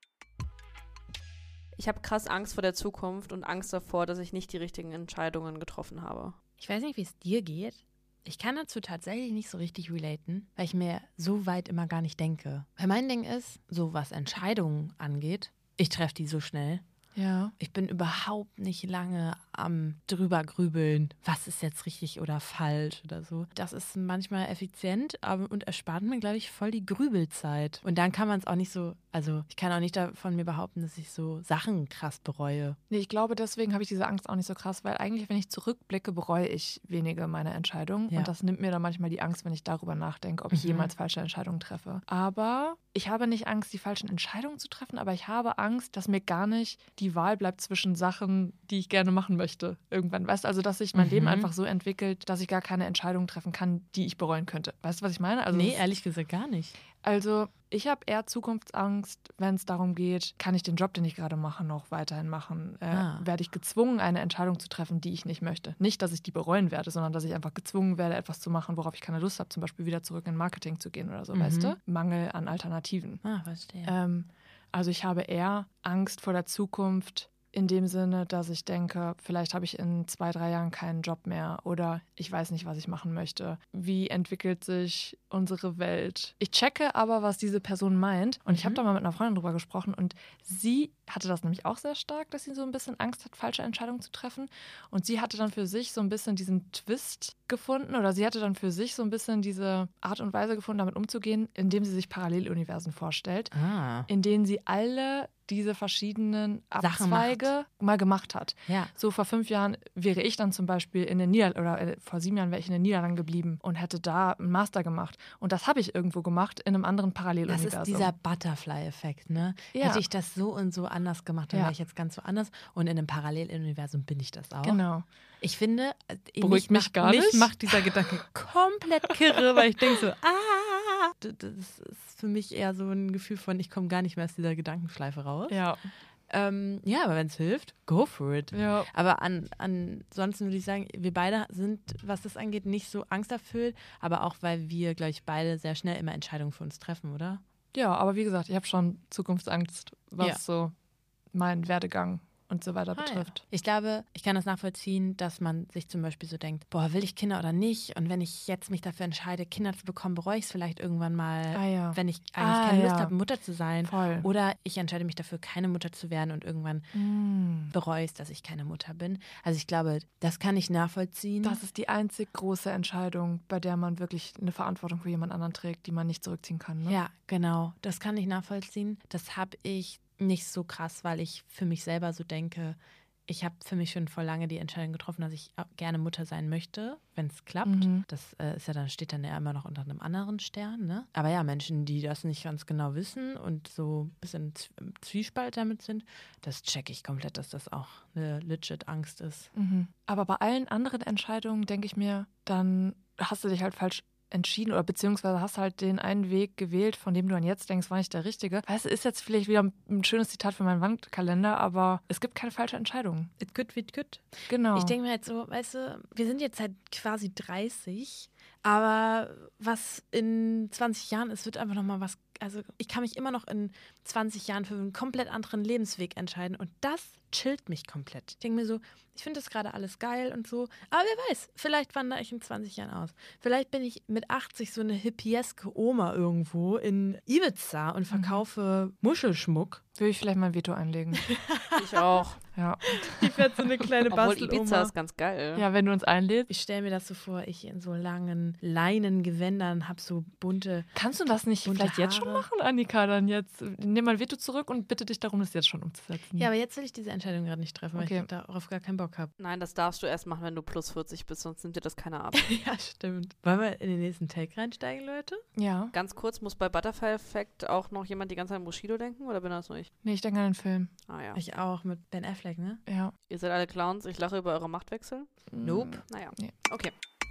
Ich habe krass Angst vor der Zukunft und Angst davor, dass ich nicht die richtigen Entscheidungen getroffen habe. Ich weiß nicht, wie es dir geht. Ich kann dazu tatsächlich nicht so richtig relaten, weil ich mir so weit immer gar nicht denke. Weil mein Ding ist, so was Entscheidungen angeht, ich treffe die so schnell. Ja. Ich bin überhaupt nicht lange am drüber grübeln, was ist jetzt richtig oder falsch oder so. Das ist manchmal effizient und erspart mir, glaube ich, voll die Grübelzeit. Und dann kann man es auch nicht so, also ich kann auch nicht von mir behaupten, dass ich so Sachen krass bereue. Nee, ich glaube, deswegen habe ich diese Angst auch nicht so krass, weil eigentlich, wenn ich zurückblicke, bereue ich wenige meiner Entscheidungen. Ja. Und das nimmt mir dann manchmal die Angst, wenn ich darüber nachdenke, ob ich jemals falsche Entscheidungen treffe. Aber ich habe nicht Angst, die falschen Entscheidungen zu treffen, aber ich habe Angst, dass mir gar nicht die Wahl bleibt zwischen Sachen, die ich gerne machen möchte. Irgendwann, weißt du, also dass sich mein Leben einfach so entwickelt, dass ich gar keine Entscheidungen treffen kann, die ich bereuen könnte. Weißt du, was ich meine? Also Nee, ehrlich gesagt gar nicht. Also ich habe eher Zukunftsangst, wenn es darum geht, kann ich den Job, den ich gerade mache, noch weiterhin machen? Werde ich gezwungen, eine Entscheidung zu treffen, die ich nicht möchte? Nicht, dass ich die bereuen werde, sondern dass ich einfach gezwungen werde, etwas zu machen, worauf ich keine Lust habe, zum Beispiel wieder zurück in Marketing zu gehen oder so, weißt du? Mangel an Alternativen. Verstehe. Also ich habe eher Angst vor der Zukunft, in dem Sinne, dass ich denke, vielleicht habe ich in 2-3 Jahren keinen Job mehr oder ich weiß nicht, was ich machen möchte. Wie entwickelt sich unsere Welt? Ich checke aber, was diese Person meint. Und ich habe da mal mit einer Freundin drüber gesprochen und sie hatte das nämlich auch sehr stark, dass sie so ein bisschen Angst hat, falsche Entscheidungen zu treffen. Und sie hatte dann für sich so ein bisschen diesen Twist gefunden oder sie hatte dann für sich so ein bisschen diese Art und Weise gefunden, damit umzugehen, indem sie sich Paralleluniversen vorstellt, in denen sie alle diese verschiedenen Abzweige mal gemacht hat. Ja. So vor 5 Jahren wäre ich dann zum Beispiel in den Niederlanden, oder vor 7 Jahren wäre ich in den Niederlanden geblieben und hätte da einen Master gemacht. Und das habe ich irgendwo gemacht in einem anderen Paralleluniversum. Das ist dieser Butterfly-Effekt, ne? Ja. Hätte ich das so und so anders gemacht, dann wäre ich jetzt ganz so anders. Und in einem Paralleluniversum bin ich das auch. Genau. Ich finde, Beruhigt mich gar nicht. Mich macht dieser Gedanke komplett kirre, weil ich denke so, das ist für mich eher so ein Gefühl von, ich komme gar nicht mehr aus dieser Gedankenschleife raus. Ja. Ja, aber wenn es hilft, go for it. Ja. Aber ansonsten würde ich sagen, wir beide sind, was das angeht, nicht so angsterfüllt, aber auch, weil wir, glaube ich, beide sehr schnell immer Entscheidungen für uns treffen, oder? Ja, aber wie gesagt, ich habe schon Zukunftsangst, was so meinen Werdegang und so weiter betrifft. Ja. Ich glaube, ich kann das nachvollziehen, dass man sich zum Beispiel so denkt, boah, will ich Kinder oder nicht? Und wenn ich jetzt mich dafür entscheide, Kinder zu bekommen, bereue ich es vielleicht irgendwann mal, wenn ich eigentlich keine Lust habe, Mutter zu sein. Voll. Oder ich entscheide mich dafür, keine Mutter zu werden und irgendwann bereue ich es, dass ich keine Mutter bin. Also ich glaube, das kann ich nachvollziehen. Das ist die einzig große Entscheidung, bei der man wirklich eine Verantwortung für jemand anderen trägt, die man nicht zurückziehen kann. Ne? Ja, genau. Das kann ich nachvollziehen. Das habe ich nicht so krass, weil ich für mich selber so denke, ich habe für mich schon vor lange die Entscheidung getroffen, dass ich gerne Mutter sein möchte, wenn es klappt. Das ist ja dann, steht dann ja immer noch unter einem anderen Stern, ne? Aber ja, Menschen, die das nicht ganz genau wissen und so ein bisschen im Zwiespalt damit sind, das checke ich komplett, dass das auch eine legit Angst ist. Aber bei allen anderen Entscheidungen denke ich mir, dann hast du dich halt falsch entschieden oder beziehungsweise hast halt den einen Weg gewählt, von dem du dann jetzt denkst, war nicht der richtige. Weißt du, ist jetzt vielleicht wieder ein schönes Zitat für meinen Wandkalender, aber es gibt keine falsche Entscheidung. It could, it could. Genau. Ich denke mir halt so, weißt du, wir sind jetzt halt quasi 30, aber was in 20 Jahren ist, wird einfach nochmal was, also ich kann mich immer noch in 20 Jahren für einen komplett anderen Lebensweg entscheiden und das chillt mich komplett. Ich denke mir so, ich finde das gerade alles geil und so, aber wer weiß, vielleicht wandere ich in 20 Jahren aus. Vielleicht bin ich mit 80 so eine hippieske Oma irgendwo in Ibiza und verkaufe Muschelschmuck Würde ich vielleicht mal ein Veto einlegen. Ich auch. Ja. Ich werde so eine kleine Obwohl Ibiza ist ganz geil. Ja, wenn du uns einlädst. Ich stelle mir das so vor, ich in so langen Leinengewändern habe so bunte. Kannst du das nicht bunte vielleicht jetzt schon Haare. machen, Annika? Dann jetzt nimm mal ein Veto zurück und bitte dich darum, das jetzt schon umzusetzen. Ja, aber jetzt will ich diese Entscheidung gerade nicht treffen, weil Okay. ich darauf gar keinen Bock habe. Nein, das darfst du erst machen, wenn du plus 40 bist, sonst nimmt dir das keiner ab. Ja, stimmt. Wollen wir in den nächsten Take reinsteigen, Leute? Ja. Ganz kurz, muss bei Butterfly Effect auch noch jemand die ganze Zeit an Bushido denken oder bin das nur ich? Nee, ich denke an den Film. Ah ja. Ich auch mit Ben Affleck, ne? Ja. Ihr seid alle Clowns, ich lache über eure Machtwechsel. Nope. Naja. Nee. Okay.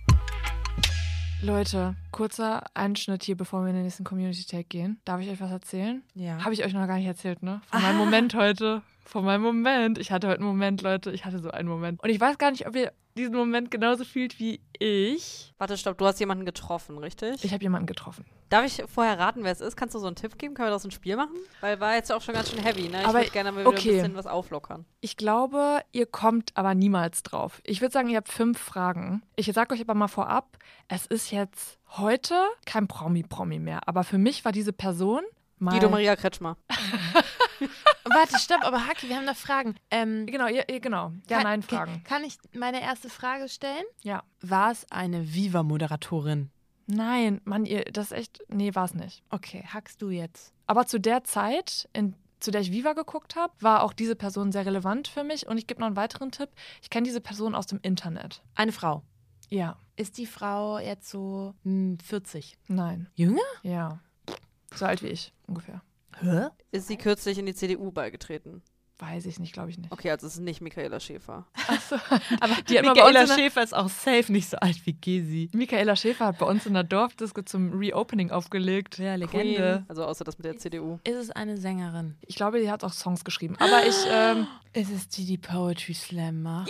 Leute, kurzer Einschnitt hier, bevor wir in den nächsten Community-Tag gehen. Darf ich euch was erzählen? Ja. Habe ich euch noch gar nicht erzählt, ne? Von meinem Moment heute. Von meinem Moment. Ich hatte heute einen Moment, Leute. Ich hatte so einen Moment. Und ich weiß gar nicht, ob ihr diesen Moment genauso fühlt wie ich. Warte, stopp, du hast jemanden getroffen, richtig? Ich habe jemanden getroffen. Darf ich vorher raten, wer es ist? Kannst du so einen Tipp geben? Können wir daraus ein Spiel machen? Weil war jetzt auch schon ganz schön heavy, ne? Ich Aber würde gerne mal wieder okay. ein bisschen was auflockern. Ich glaube, ihr kommt aber niemals drauf. Ich würde sagen, ihr habt 5 Fragen. Ich sage euch aber mal vorab, es ist jetzt heute kein Promi mehr. Aber für mich war diese Person mal... Guido Maria Kretschmer. Warte, stopp, aber Haki, wir haben noch Fragen. Genau, genau. Ja-Nein-Fragen. Kann ich meine erste Frage stellen? Ja. War es eine Viva-Moderatorin? Nein, Mann, das ist echt... Nee, war es nicht. Okay, hackst du jetzt. Aber zu der Zeit, zu der ich Viva geguckt habe, war auch diese Person sehr relevant für mich. Und ich gebe noch einen weiteren Tipp. Ich kenne diese Person aus dem Internet. Eine Frau. Ja. Ist die Frau jetzt so 40? Nein. Jünger? Ja. So alt wie ich, ungefähr. Hä? Ist sie kürzlich in die CDU beigetreten? Weiß ich nicht, glaube ich nicht. Okay, also es ist nicht Michaela Schäfer. Achso. Aber Die hat mal bei uns Michaela in der- Schäfer ist auch safe nicht so alt wie Gesi. Michaela Schäfer hat bei uns in der Dorfdisco zum Reopening aufgelegt. Ja, Queen. Legende. Also außer das mit der CDU. Ist es eine Sängerin? Ich glaube, die hat auch Songs geschrieben. Aber ich, Ist es die Poetry Slam macht?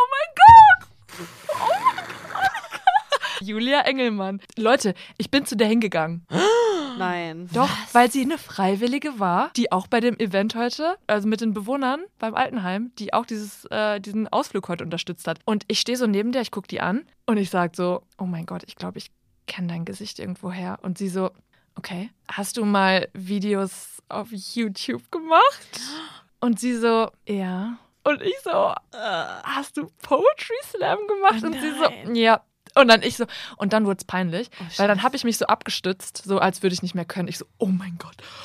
Julia Engelmann. Leute, ich bin zu der hingegangen. Nein. Doch, weil sie eine Freiwillige war, die auch bei dem Event heute, also mit den Bewohnern beim Altenheim, die auch diesen Ausflug heute unterstützt hat. Und ich stehe so neben der, ich gucke die an und ich sage so, oh mein Gott, ich glaube, ich kenne dein Gesicht irgendwoher. Und sie so, okay, hast du mal Videos auf YouTube gemacht? Und sie so, ja. Und ich so, hast du Poetry Slam gemacht? Und sie so, ja. Und dann ich so, und dann wurde es peinlich, weil dann habe ich mich so abgestützt, so als würde ich nicht mehr können. Ich so, oh mein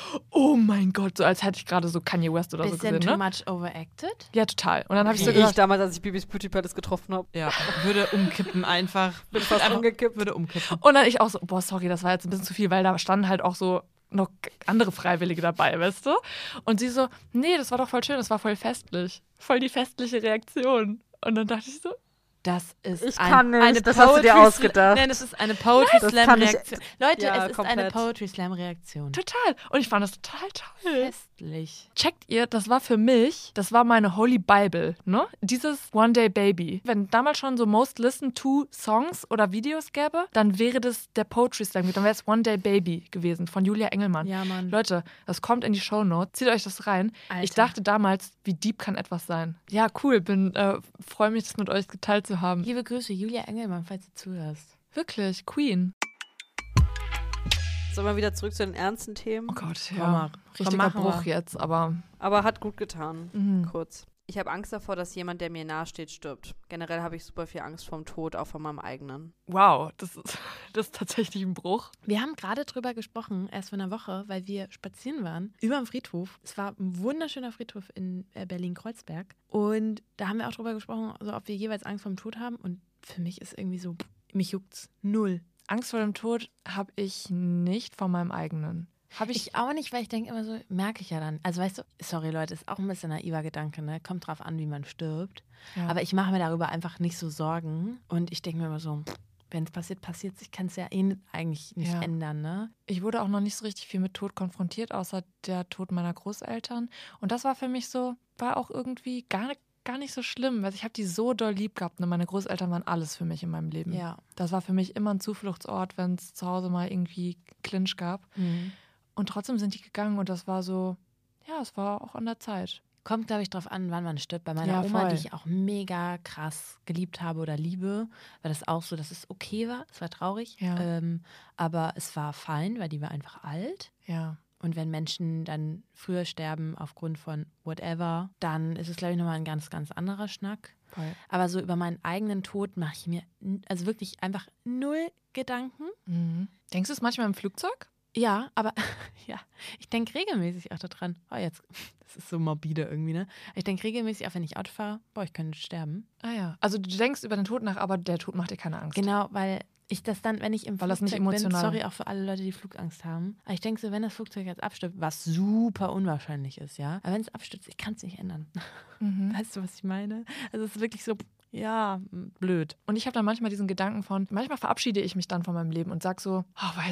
Gott, so als hätte ich gerade so Kanye West oder so Bisschen gesehen, too ne? much overacted? Ja, total. Und dann habe ich Wie so ich gesagt, damals, als ich Bibis Beauty Palace getroffen habe. Ja, würde umkippen einfach. Bin fast umgekippt. Würde umkippen. und dann ich auch so, boah, sorry, das war jetzt ein bisschen zu viel, weil da standen halt auch so noch andere Freiwillige dabei, weißt du? Und sie so, nee, das war doch voll schön, das war voll festlich. Voll die festliche Reaktion. Und dann dachte ich so, Das ist Ich kann nicht, eine das hast du dir Poetry ausgedacht. Nein, das ist eine Poetry Das Slam kann ich- Reaktion. Leute, Ja, es ist eine komplett. Poetry Slam Reaktion. total. Und ich fand das total toll. Festlich. Checkt ihr, das war für mich, das war meine Holy Bible, ne? Dieses One Day Baby. Wenn damals schon so Most Listened to Songs oder Videos gäbe, dann wäre das der Poetry Slam, dann wäre es One Day Baby gewesen von Julia Engelmann. Ja, Mann. Leute, das kommt in die Shownotes, zieht euch das rein. Alter. Ich dachte damals, wie deep kann etwas sein? Ja, cool, freue mich, das mit euch geteilt zu haben. Liebe Grüße, Julia Engelmann, falls du zuhörst. Wirklich, Queen. Sollen wir wieder zurück zu den ernsten Themen? Oh Gott, Komm ja. mal. Richtiger machen wir. Bruch jetzt, aber Aber hat gut getan. mhm. Kurz. Ich habe Angst davor, dass jemand, der mir nahesteht, stirbt. Generell habe ich super viel Angst vorm Tod, auch von meinem eigenen. wow, das ist tatsächlich ein Bruch. Wir haben gerade drüber gesprochen, erst vor einer Woche, weil wir spazieren waren, über dem Friedhof. Es war ein wunderschöner Friedhof in Berlin-Kreuzberg. Und da haben wir auch drüber gesprochen, also ob wir jeweils Angst vor dem Tod haben. Und für mich ist irgendwie so, mich juckt's null. Angst vor dem Tod habe ich nicht vor meinem eigenen. Habe ich, Ich auch nicht, weil ich denke immer so, merke ich ja dann. Also weißt du, sorry Leute, ist auch ein bisschen naiver Gedanke, ne? Kommt drauf an, wie man stirbt. ja. Aber ich mache mir darüber einfach nicht so Sorgen. Und ich denke mir immer so, wenn es passiert, passiert es. Ich kann es ja eigentlich nicht Ja. ändern, ne? Ich wurde auch noch nicht so richtig viel mit Tod konfrontiert, außer der Tod meiner Großeltern. Und das war für mich so, war auch irgendwie gar nicht so schlimm, weil ich habe die so doll lieb gehabt. Und meine Großeltern waren alles für mich in meinem Leben. Ja. Das war für mich immer ein Zufluchtsort, wenn es zu Hause mal irgendwie Clinch gab. Und trotzdem sind die gegangen und das war so, ja, es war auch an der Zeit. Kommt, glaube ich, drauf an, wann man stirbt. Bei meiner Ja, Oma, voll. die ich auch mega krass geliebt habe oder liebe, war das auch so, dass es okay war. Es war traurig, Ja. aber es war fein, weil die war einfach alt. Ja. Und wenn Menschen dann früher sterben aufgrund von whatever, dann ist es, glaube ich, nochmal ein ganz, ganz anderer Schnack. Voll. Aber so über meinen eigenen Tod mache ich mir also wirklich einfach 0 Gedanken. Mhm. Denkst du es manchmal im Flugzeug? Ja, aber ja, ich denke regelmäßig auch daran, das ist so morbide irgendwie, ne? Ich denke regelmäßig auch, wenn ich Auto fahre, ich könnte sterben. Ah ja. Also du denkst über den Tod nach, aber der Tod macht dir keine Angst. Genau, weil ich das dann, wenn ich im Weil das Flugzeug nicht emotional. bin, sorry auch für alle Leute, die Flugangst haben, aber ich denke so, wenn das Flugzeug jetzt abstürzt, was super unwahrscheinlich ist, ja, aber wenn es abstürzt, ich kann es nicht ändern. Mhm. Weißt du, was ich meine? Also es ist wirklich so, ja, blöd. Und ich habe dann manchmal diesen Gedanken von, manchmal verabschiede ich mich dann von meinem Leben und sag so,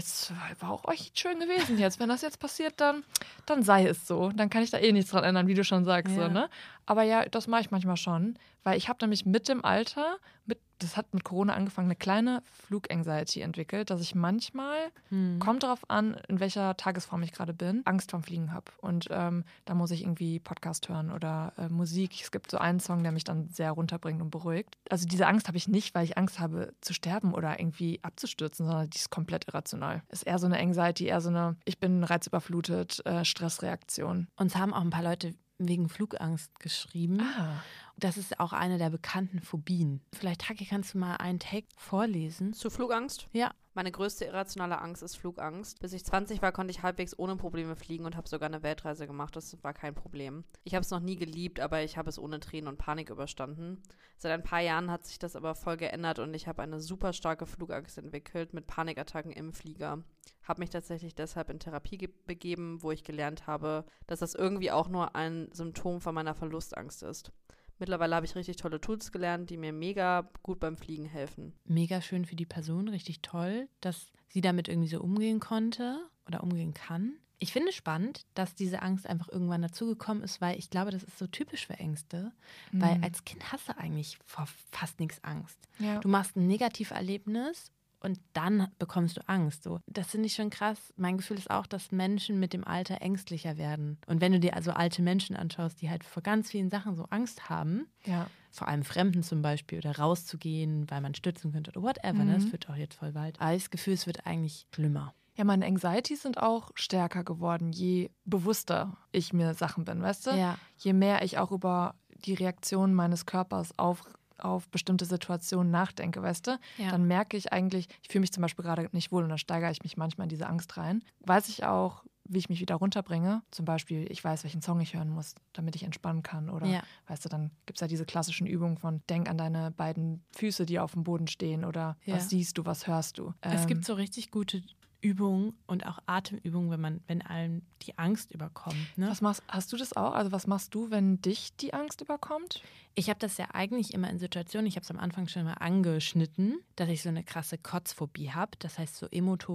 war auch echt schön gewesen jetzt. Wenn das jetzt passiert, dann sei es so. Dann kann ich da eh nichts dran ändern, wie du schon sagst. Ja. So, ne? Aber ja, das mache ich manchmal schon, weil ich habe nämlich mit dem Alter, das hat mit Corona angefangen, eine kleine Fluganxiety entwickelt, dass ich manchmal, kommt darauf an, in welcher Tagesform ich gerade bin, Angst vorm Fliegen habe. Und da muss ich irgendwie Podcast hören oder Musik. Es gibt so einen Song, der mich dann sehr runterbringt und beruhigt. Also diese Angst habe ich nicht, weil ich Angst habe zu sterben oder irgendwie abzustürzen, sondern die ist komplett irrational. Ist eher so eine Anxiety, eher so eine, ich bin reizüberflutet, Stressreaktion. Uns haben auch ein paar Leute wegen Flugangst geschrieben. Das ist auch eine der bekannten Phobien. Vielleicht, Haki, kannst du mal einen Take vorlesen? Zu Flugangst? Ja. Meine größte irrationale Angst ist Flugangst. Bis ich 20 war, konnte ich halbwegs ohne Probleme fliegen und habe sogar eine Weltreise gemacht. Das war kein Problem. Ich habe es noch nie geliebt, aber ich habe es ohne Tränen und Panik überstanden. Seit ein paar Jahren hat sich das aber voll geändert und ich habe eine super starke Flugangst entwickelt mit Panikattacken im Flieger. Habe mich tatsächlich deshalb in Therapie begeben, wo ich gelernt habe, dass das irgendwie auch nur ein Symptom von meiner Verlustangst ist. Mittlerweile habe ich richtig tolle Tools gelernt, die mir mega gut beim Fliegen helfen. Mega schön für die Person, richtig toll, dass sie damit irgendwie so umgehen konnte oder umgehen kann. Ich finde spannend, dass diese Angst einfach irgendwann dazugekommen ist, weil ich glaube, das ist so typisch für Ängste. Weil als Kind hast du eigentlich vor fast nichts Angst. Ja. Du machst ein Negativerlebnis und dann bekommst du Angst. So. Das finde ich schon krass. Mein Gefühl ist auch, dass Menschen mit dem Alter ängstlicher werden. Und wenn du dir also alte Menschen anschaust, die halt vor ganz vielen Sachen so Angst haben, vor allem Fremden zum Beispiel, oder rauszugehen, weil man stürzen könnte oder whatever, ne? Das wird auch jetzt voll bald. Aber ich habe das Gefühl, es wird eigentlich schlimmer. Ja, meine Anxieties sind auch stärker geworden, je bewusster ich mir Sachen bin, weißt du? Ja. Je mehr ich auch über die Reaktion meines Körpers auf bestimmte Situationen nachdenke, weißt du? Ja. Dann merke ich eigentlich, ich fühle mich zum Beispiel gerade nicht wohl und dann steigere ich mich manchmal in diese Angst rein. Weiß ich auch, wie ich mich wieder runterbringe. Zum Beispiel, ich weiß, welchen Song ich hören muss, damit ich entspannen kann. Oder, weißt du, dann gibt es ja diese klassischen Übungen von, denk an deine beiden Füße, die auf dem Boden stehen oder was siehst du, was hörst du. Es gibt so richtig gute Übungen und auch Atemübungen, wenn einem die Angst überkommt. Ne? Hast du das auch? Also was machst du, wenn dich die Angst überkommt? Ich habe das ja eigentlich immer in Situationen, ich habe es am Anfang schon mal angeschnitten, dass ich so eine krasse Kotzphobie habe. Das heißt so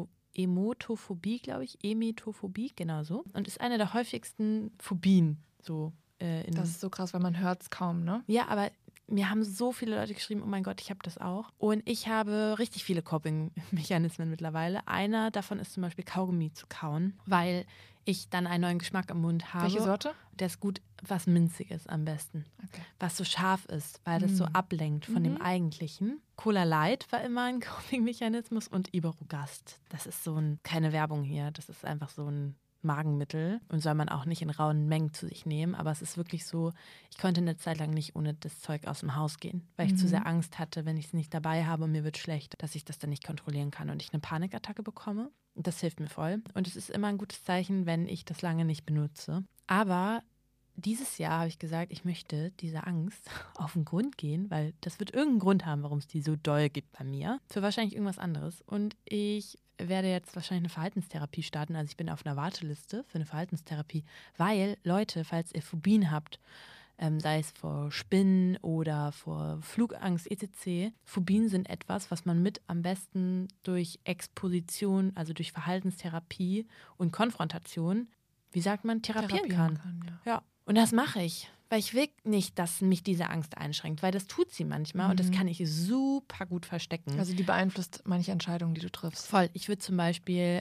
Emetophobie, glaube ich. Emetophobie, genau so. Und ist eine der häufigsten Phobien. So, das ist so krass, weil man hört es kaum, ne? Ja, aber mir haben so viele Leute geschrieben, oh mein Gott, ich habe das auch. Und ich habe richtig viele Coping-Mechanismen mittlerweile. Einer davon ist zum Beispiel Kaugummi zu kauen, weil ich dann einen neuen Geschmack im Mund habe. Welche Sorte? Der ist gut, was Minziges am besten. Okay. Was so scharf ist, weil das so ablenkt von dem Eigentlichen. Cola Light war immer ein Coping-Mechanismus und Iberogast. Das ist so keine Werbung hier, das ist einfach so ein Magenmittel und soll man auch nicht in rauen Mengen zu sich nehmen. Aber es ist wirklich so, ich konnte eine Zeit lang nicht ohne das Zeug aus dem Haus gehen, weil ich zu sehr Angst hatte, wenn ich es nicht dabei habe und mir wird schlecht, dass ich das dann nicht kontrollieren kann und ich eine Panikattacke bekomme. Und das hilft mir voll. Und es ist immer ein gutes Zeichen, wenn ich das lange nicht benutze. Aber dieses Jahr habe ich gesagt, ich möchte dieser Angst auf den Grund gehen, weil das wird irgendeinen Grund haben, warum es die so doll gibt bei mir. Für wahrscheinlich irgendwas anderes. Und ich werde jetzt wahrscheinlich eine Verhaltenstherapie starten. Also ich bin auf einer Warteliste für eine Verhaltenstherapie, weil, Leute, falls ihr Phobien habt, sei es vor Spinnen oder vor Flugangst etc., Phobien sind etwas, was man mit am besten durch Exposition, also durch Verhaltenstherapie und Konfrontation, wie sagt man, therapieren kann. Ja. Und das mache ich. Weil ich will nicht, dass mich diese Angst einschränkt, weil das tut sie manchmal und das kann ich super gut verstecken. Also die beeinflusst manche Entscheidungen, die du triffst. Voll. Ich würde zum Beispiel,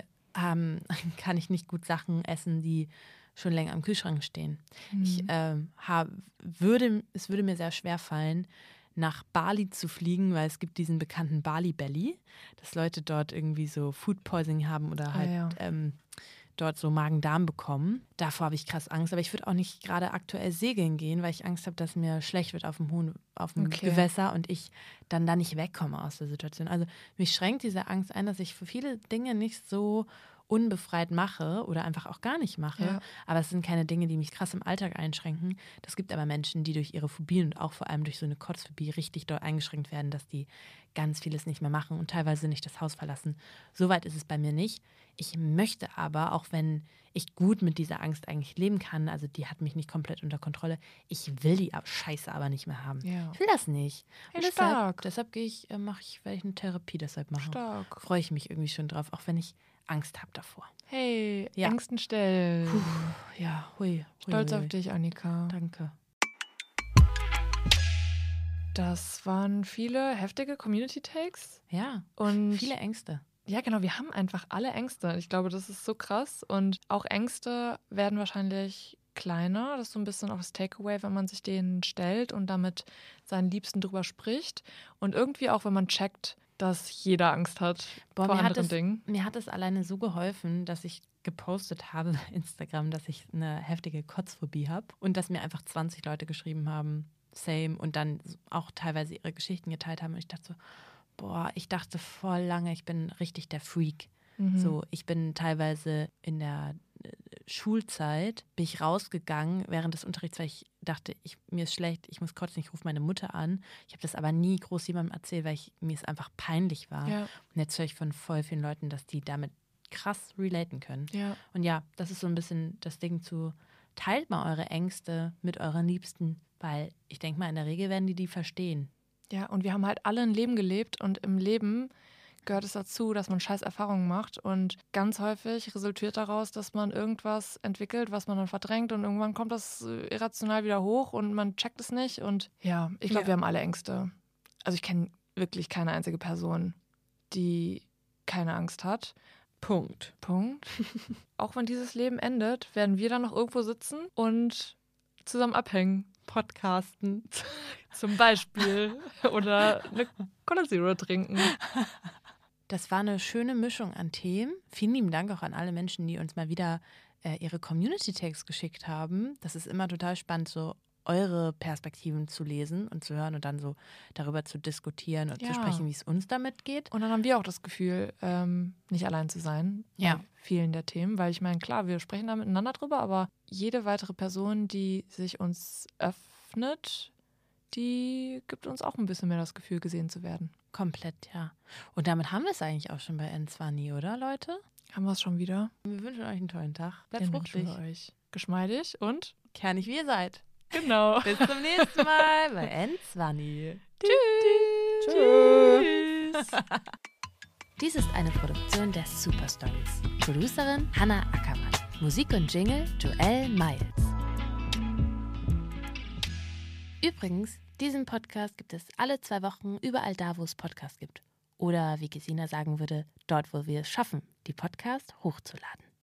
kann ich nicht gut Sachen essen, die schon länger im Kühlschrank stehen. Es würde mir sehr schwer fallen, nach Bali zu fliegen, weil es gibt diesen bekannten Bali Belly, dass Leute dort irgendwie so Food Poisoning haben oder halt dort so Magen-Darm bekommen. Davor habe ich krass Angst, aber ich würde auch nicht gerade aktuell segeln gehen, weil ich Angst habe, dass mir schlecht wird auf dem Gewässer und ich dann da nicht wegkomme aus der Situation. Also mich schränkt diese Angst ein, dass ich für viele Dinge nicht so unbefreit mache oder einfach auch gar nicht mache. Ja. Aber es sind keine Dinge, die mich krass im Alltag einschränken. Das gibt aber Menschen, die durch ihre Phobien und auch vor allem durch so eine Kotzphobie richtig doll eingeschränkt werden, dass die ganz vieles nicht mehr machen und teilweise nicht das Haus verlassen. Soweit ist es bei mir nicht. Ich möchte aber, auch wenn ich gut mit dieser Angst eigentlich leben kann, also die hat mich nicht komplett unter Kontrolle, ich will die Scheiße aber nicht mehr haben. Ja. Ich will das nicht. Hey, Und stark. deshalb werde ich eine Therapie deshalb machen. Stark. Freue ich mich irgendwie schon drauf, auch wenn ich Angst habe davor. Hey, Ja. Ängsten stellen. Ja, hui. Stolz auf dich, Annika. Danke. Das waren viele heftige Community-Takes. Ja, Und viele Ängste. ja, genau, wir haben einfach alle Ängste. Ich glaube, das ist so krass. Und auch Ängste werden wahrscheinlich kleiner. Das ist so ein bisschen auch das Takeaway, wenn man sich denen stellt und damit seinen Liebsten drüber spricht. Und irgendwie auch, wenn man checkt, dass jeder Angst hat vor anderen Dingen. Mir hat es alleine so geholfen, dass ich gepostet habe bei Instagram, dass ich eine heftige Kotzphobie habe und dass mir einfach 20 Leute geschrieben haben, same, und dann auch teilweise ihre Geschichten geteilt haben. Und ich dachte so, boah, ich dachte voll lange, ich bin richtig der Freak. So, ich bin teilweise in der Schulzeit, bin ich rausgegangen während des Unterrichts, weil ich dachte, mir ist schlecht, ich muss kotzen, ich rufe meine Mutter an. Ich habe das aber nie groß jemandem erzählt, weil mir es einfach peinlich war. Ja. Und jetzt höre ich von voll vielen Leuten, dass die damit krass relaten können. Ja. Und ja, das ist so ein bisschen das Ding teilt mal eure Ängste mit euren Liebsten, weil ich denke mal, in der Regel werden die verstehen. Ja, und wir haben halt alle ein Leben gelebt und im Leben gehört es dazu, dass man scheiß Erfahrungen macht und ganz häufig resultiert daraus, dass man irgendwas entwickelt, was man dann verdrängt und irgendwann kommt das irrational wieder hoch und man checkt es nicht und ja, ich glaube, wir haben alle Ängste. Also ich kenne wirklich keine einzige Person, die keine Angst hat. Punkt. Auch wenn dieses Leben endet, werden wir dann noch irgendwo sitzen und zusammen abhängen. Podcasten. Zum Beispiel. Oder eine Cola Zero trinken. Das war eine schöne Mischung an Themen. Vielen lieben Dank auch an alle Menschen, die uns mal wieder ihre Community-Tags geschickt haben. Das ist immer total spannend, so eure Perspektiven zu lesen und zu hören und dann so darüber zu diskutieren und zu sprechen, wie es uns damit geht. Und dann haben wir auch das Gefühl, nicht allein zu sein bei vielen der Themen. Weil ich meine, klar, wir sprechen da miteinander drüber, aber jede weitere Person, die sich uns öffnet, die gibt uns auch ein bisschen mehr das Gefühl, gesehen zu werden. Komplett, ja. Und damit haben wir es eigentlich auch schon bei N20, oder, Leute? Haben wir es schon wieder? Wir wünschen euch einen tollen Tag. Bleibt Den fruchtig. wünschen wir euch. Geschmeidig und kernig, wie ihr seid. genau. Bis zum nächsten Mal bei N20. Tschüss. Dies ist eine Produktion der Super Stories. Producerin Hannah Ackermann. Musik und Jingle Joelle Miles. Übrigens, diesen Podcast gibt es alle 2 Wochen überall da, wo es Podcasts gibt. Oder wie Gesina sagen würde, dort, wo wir es schaffen, die Podcasts hochzuladen.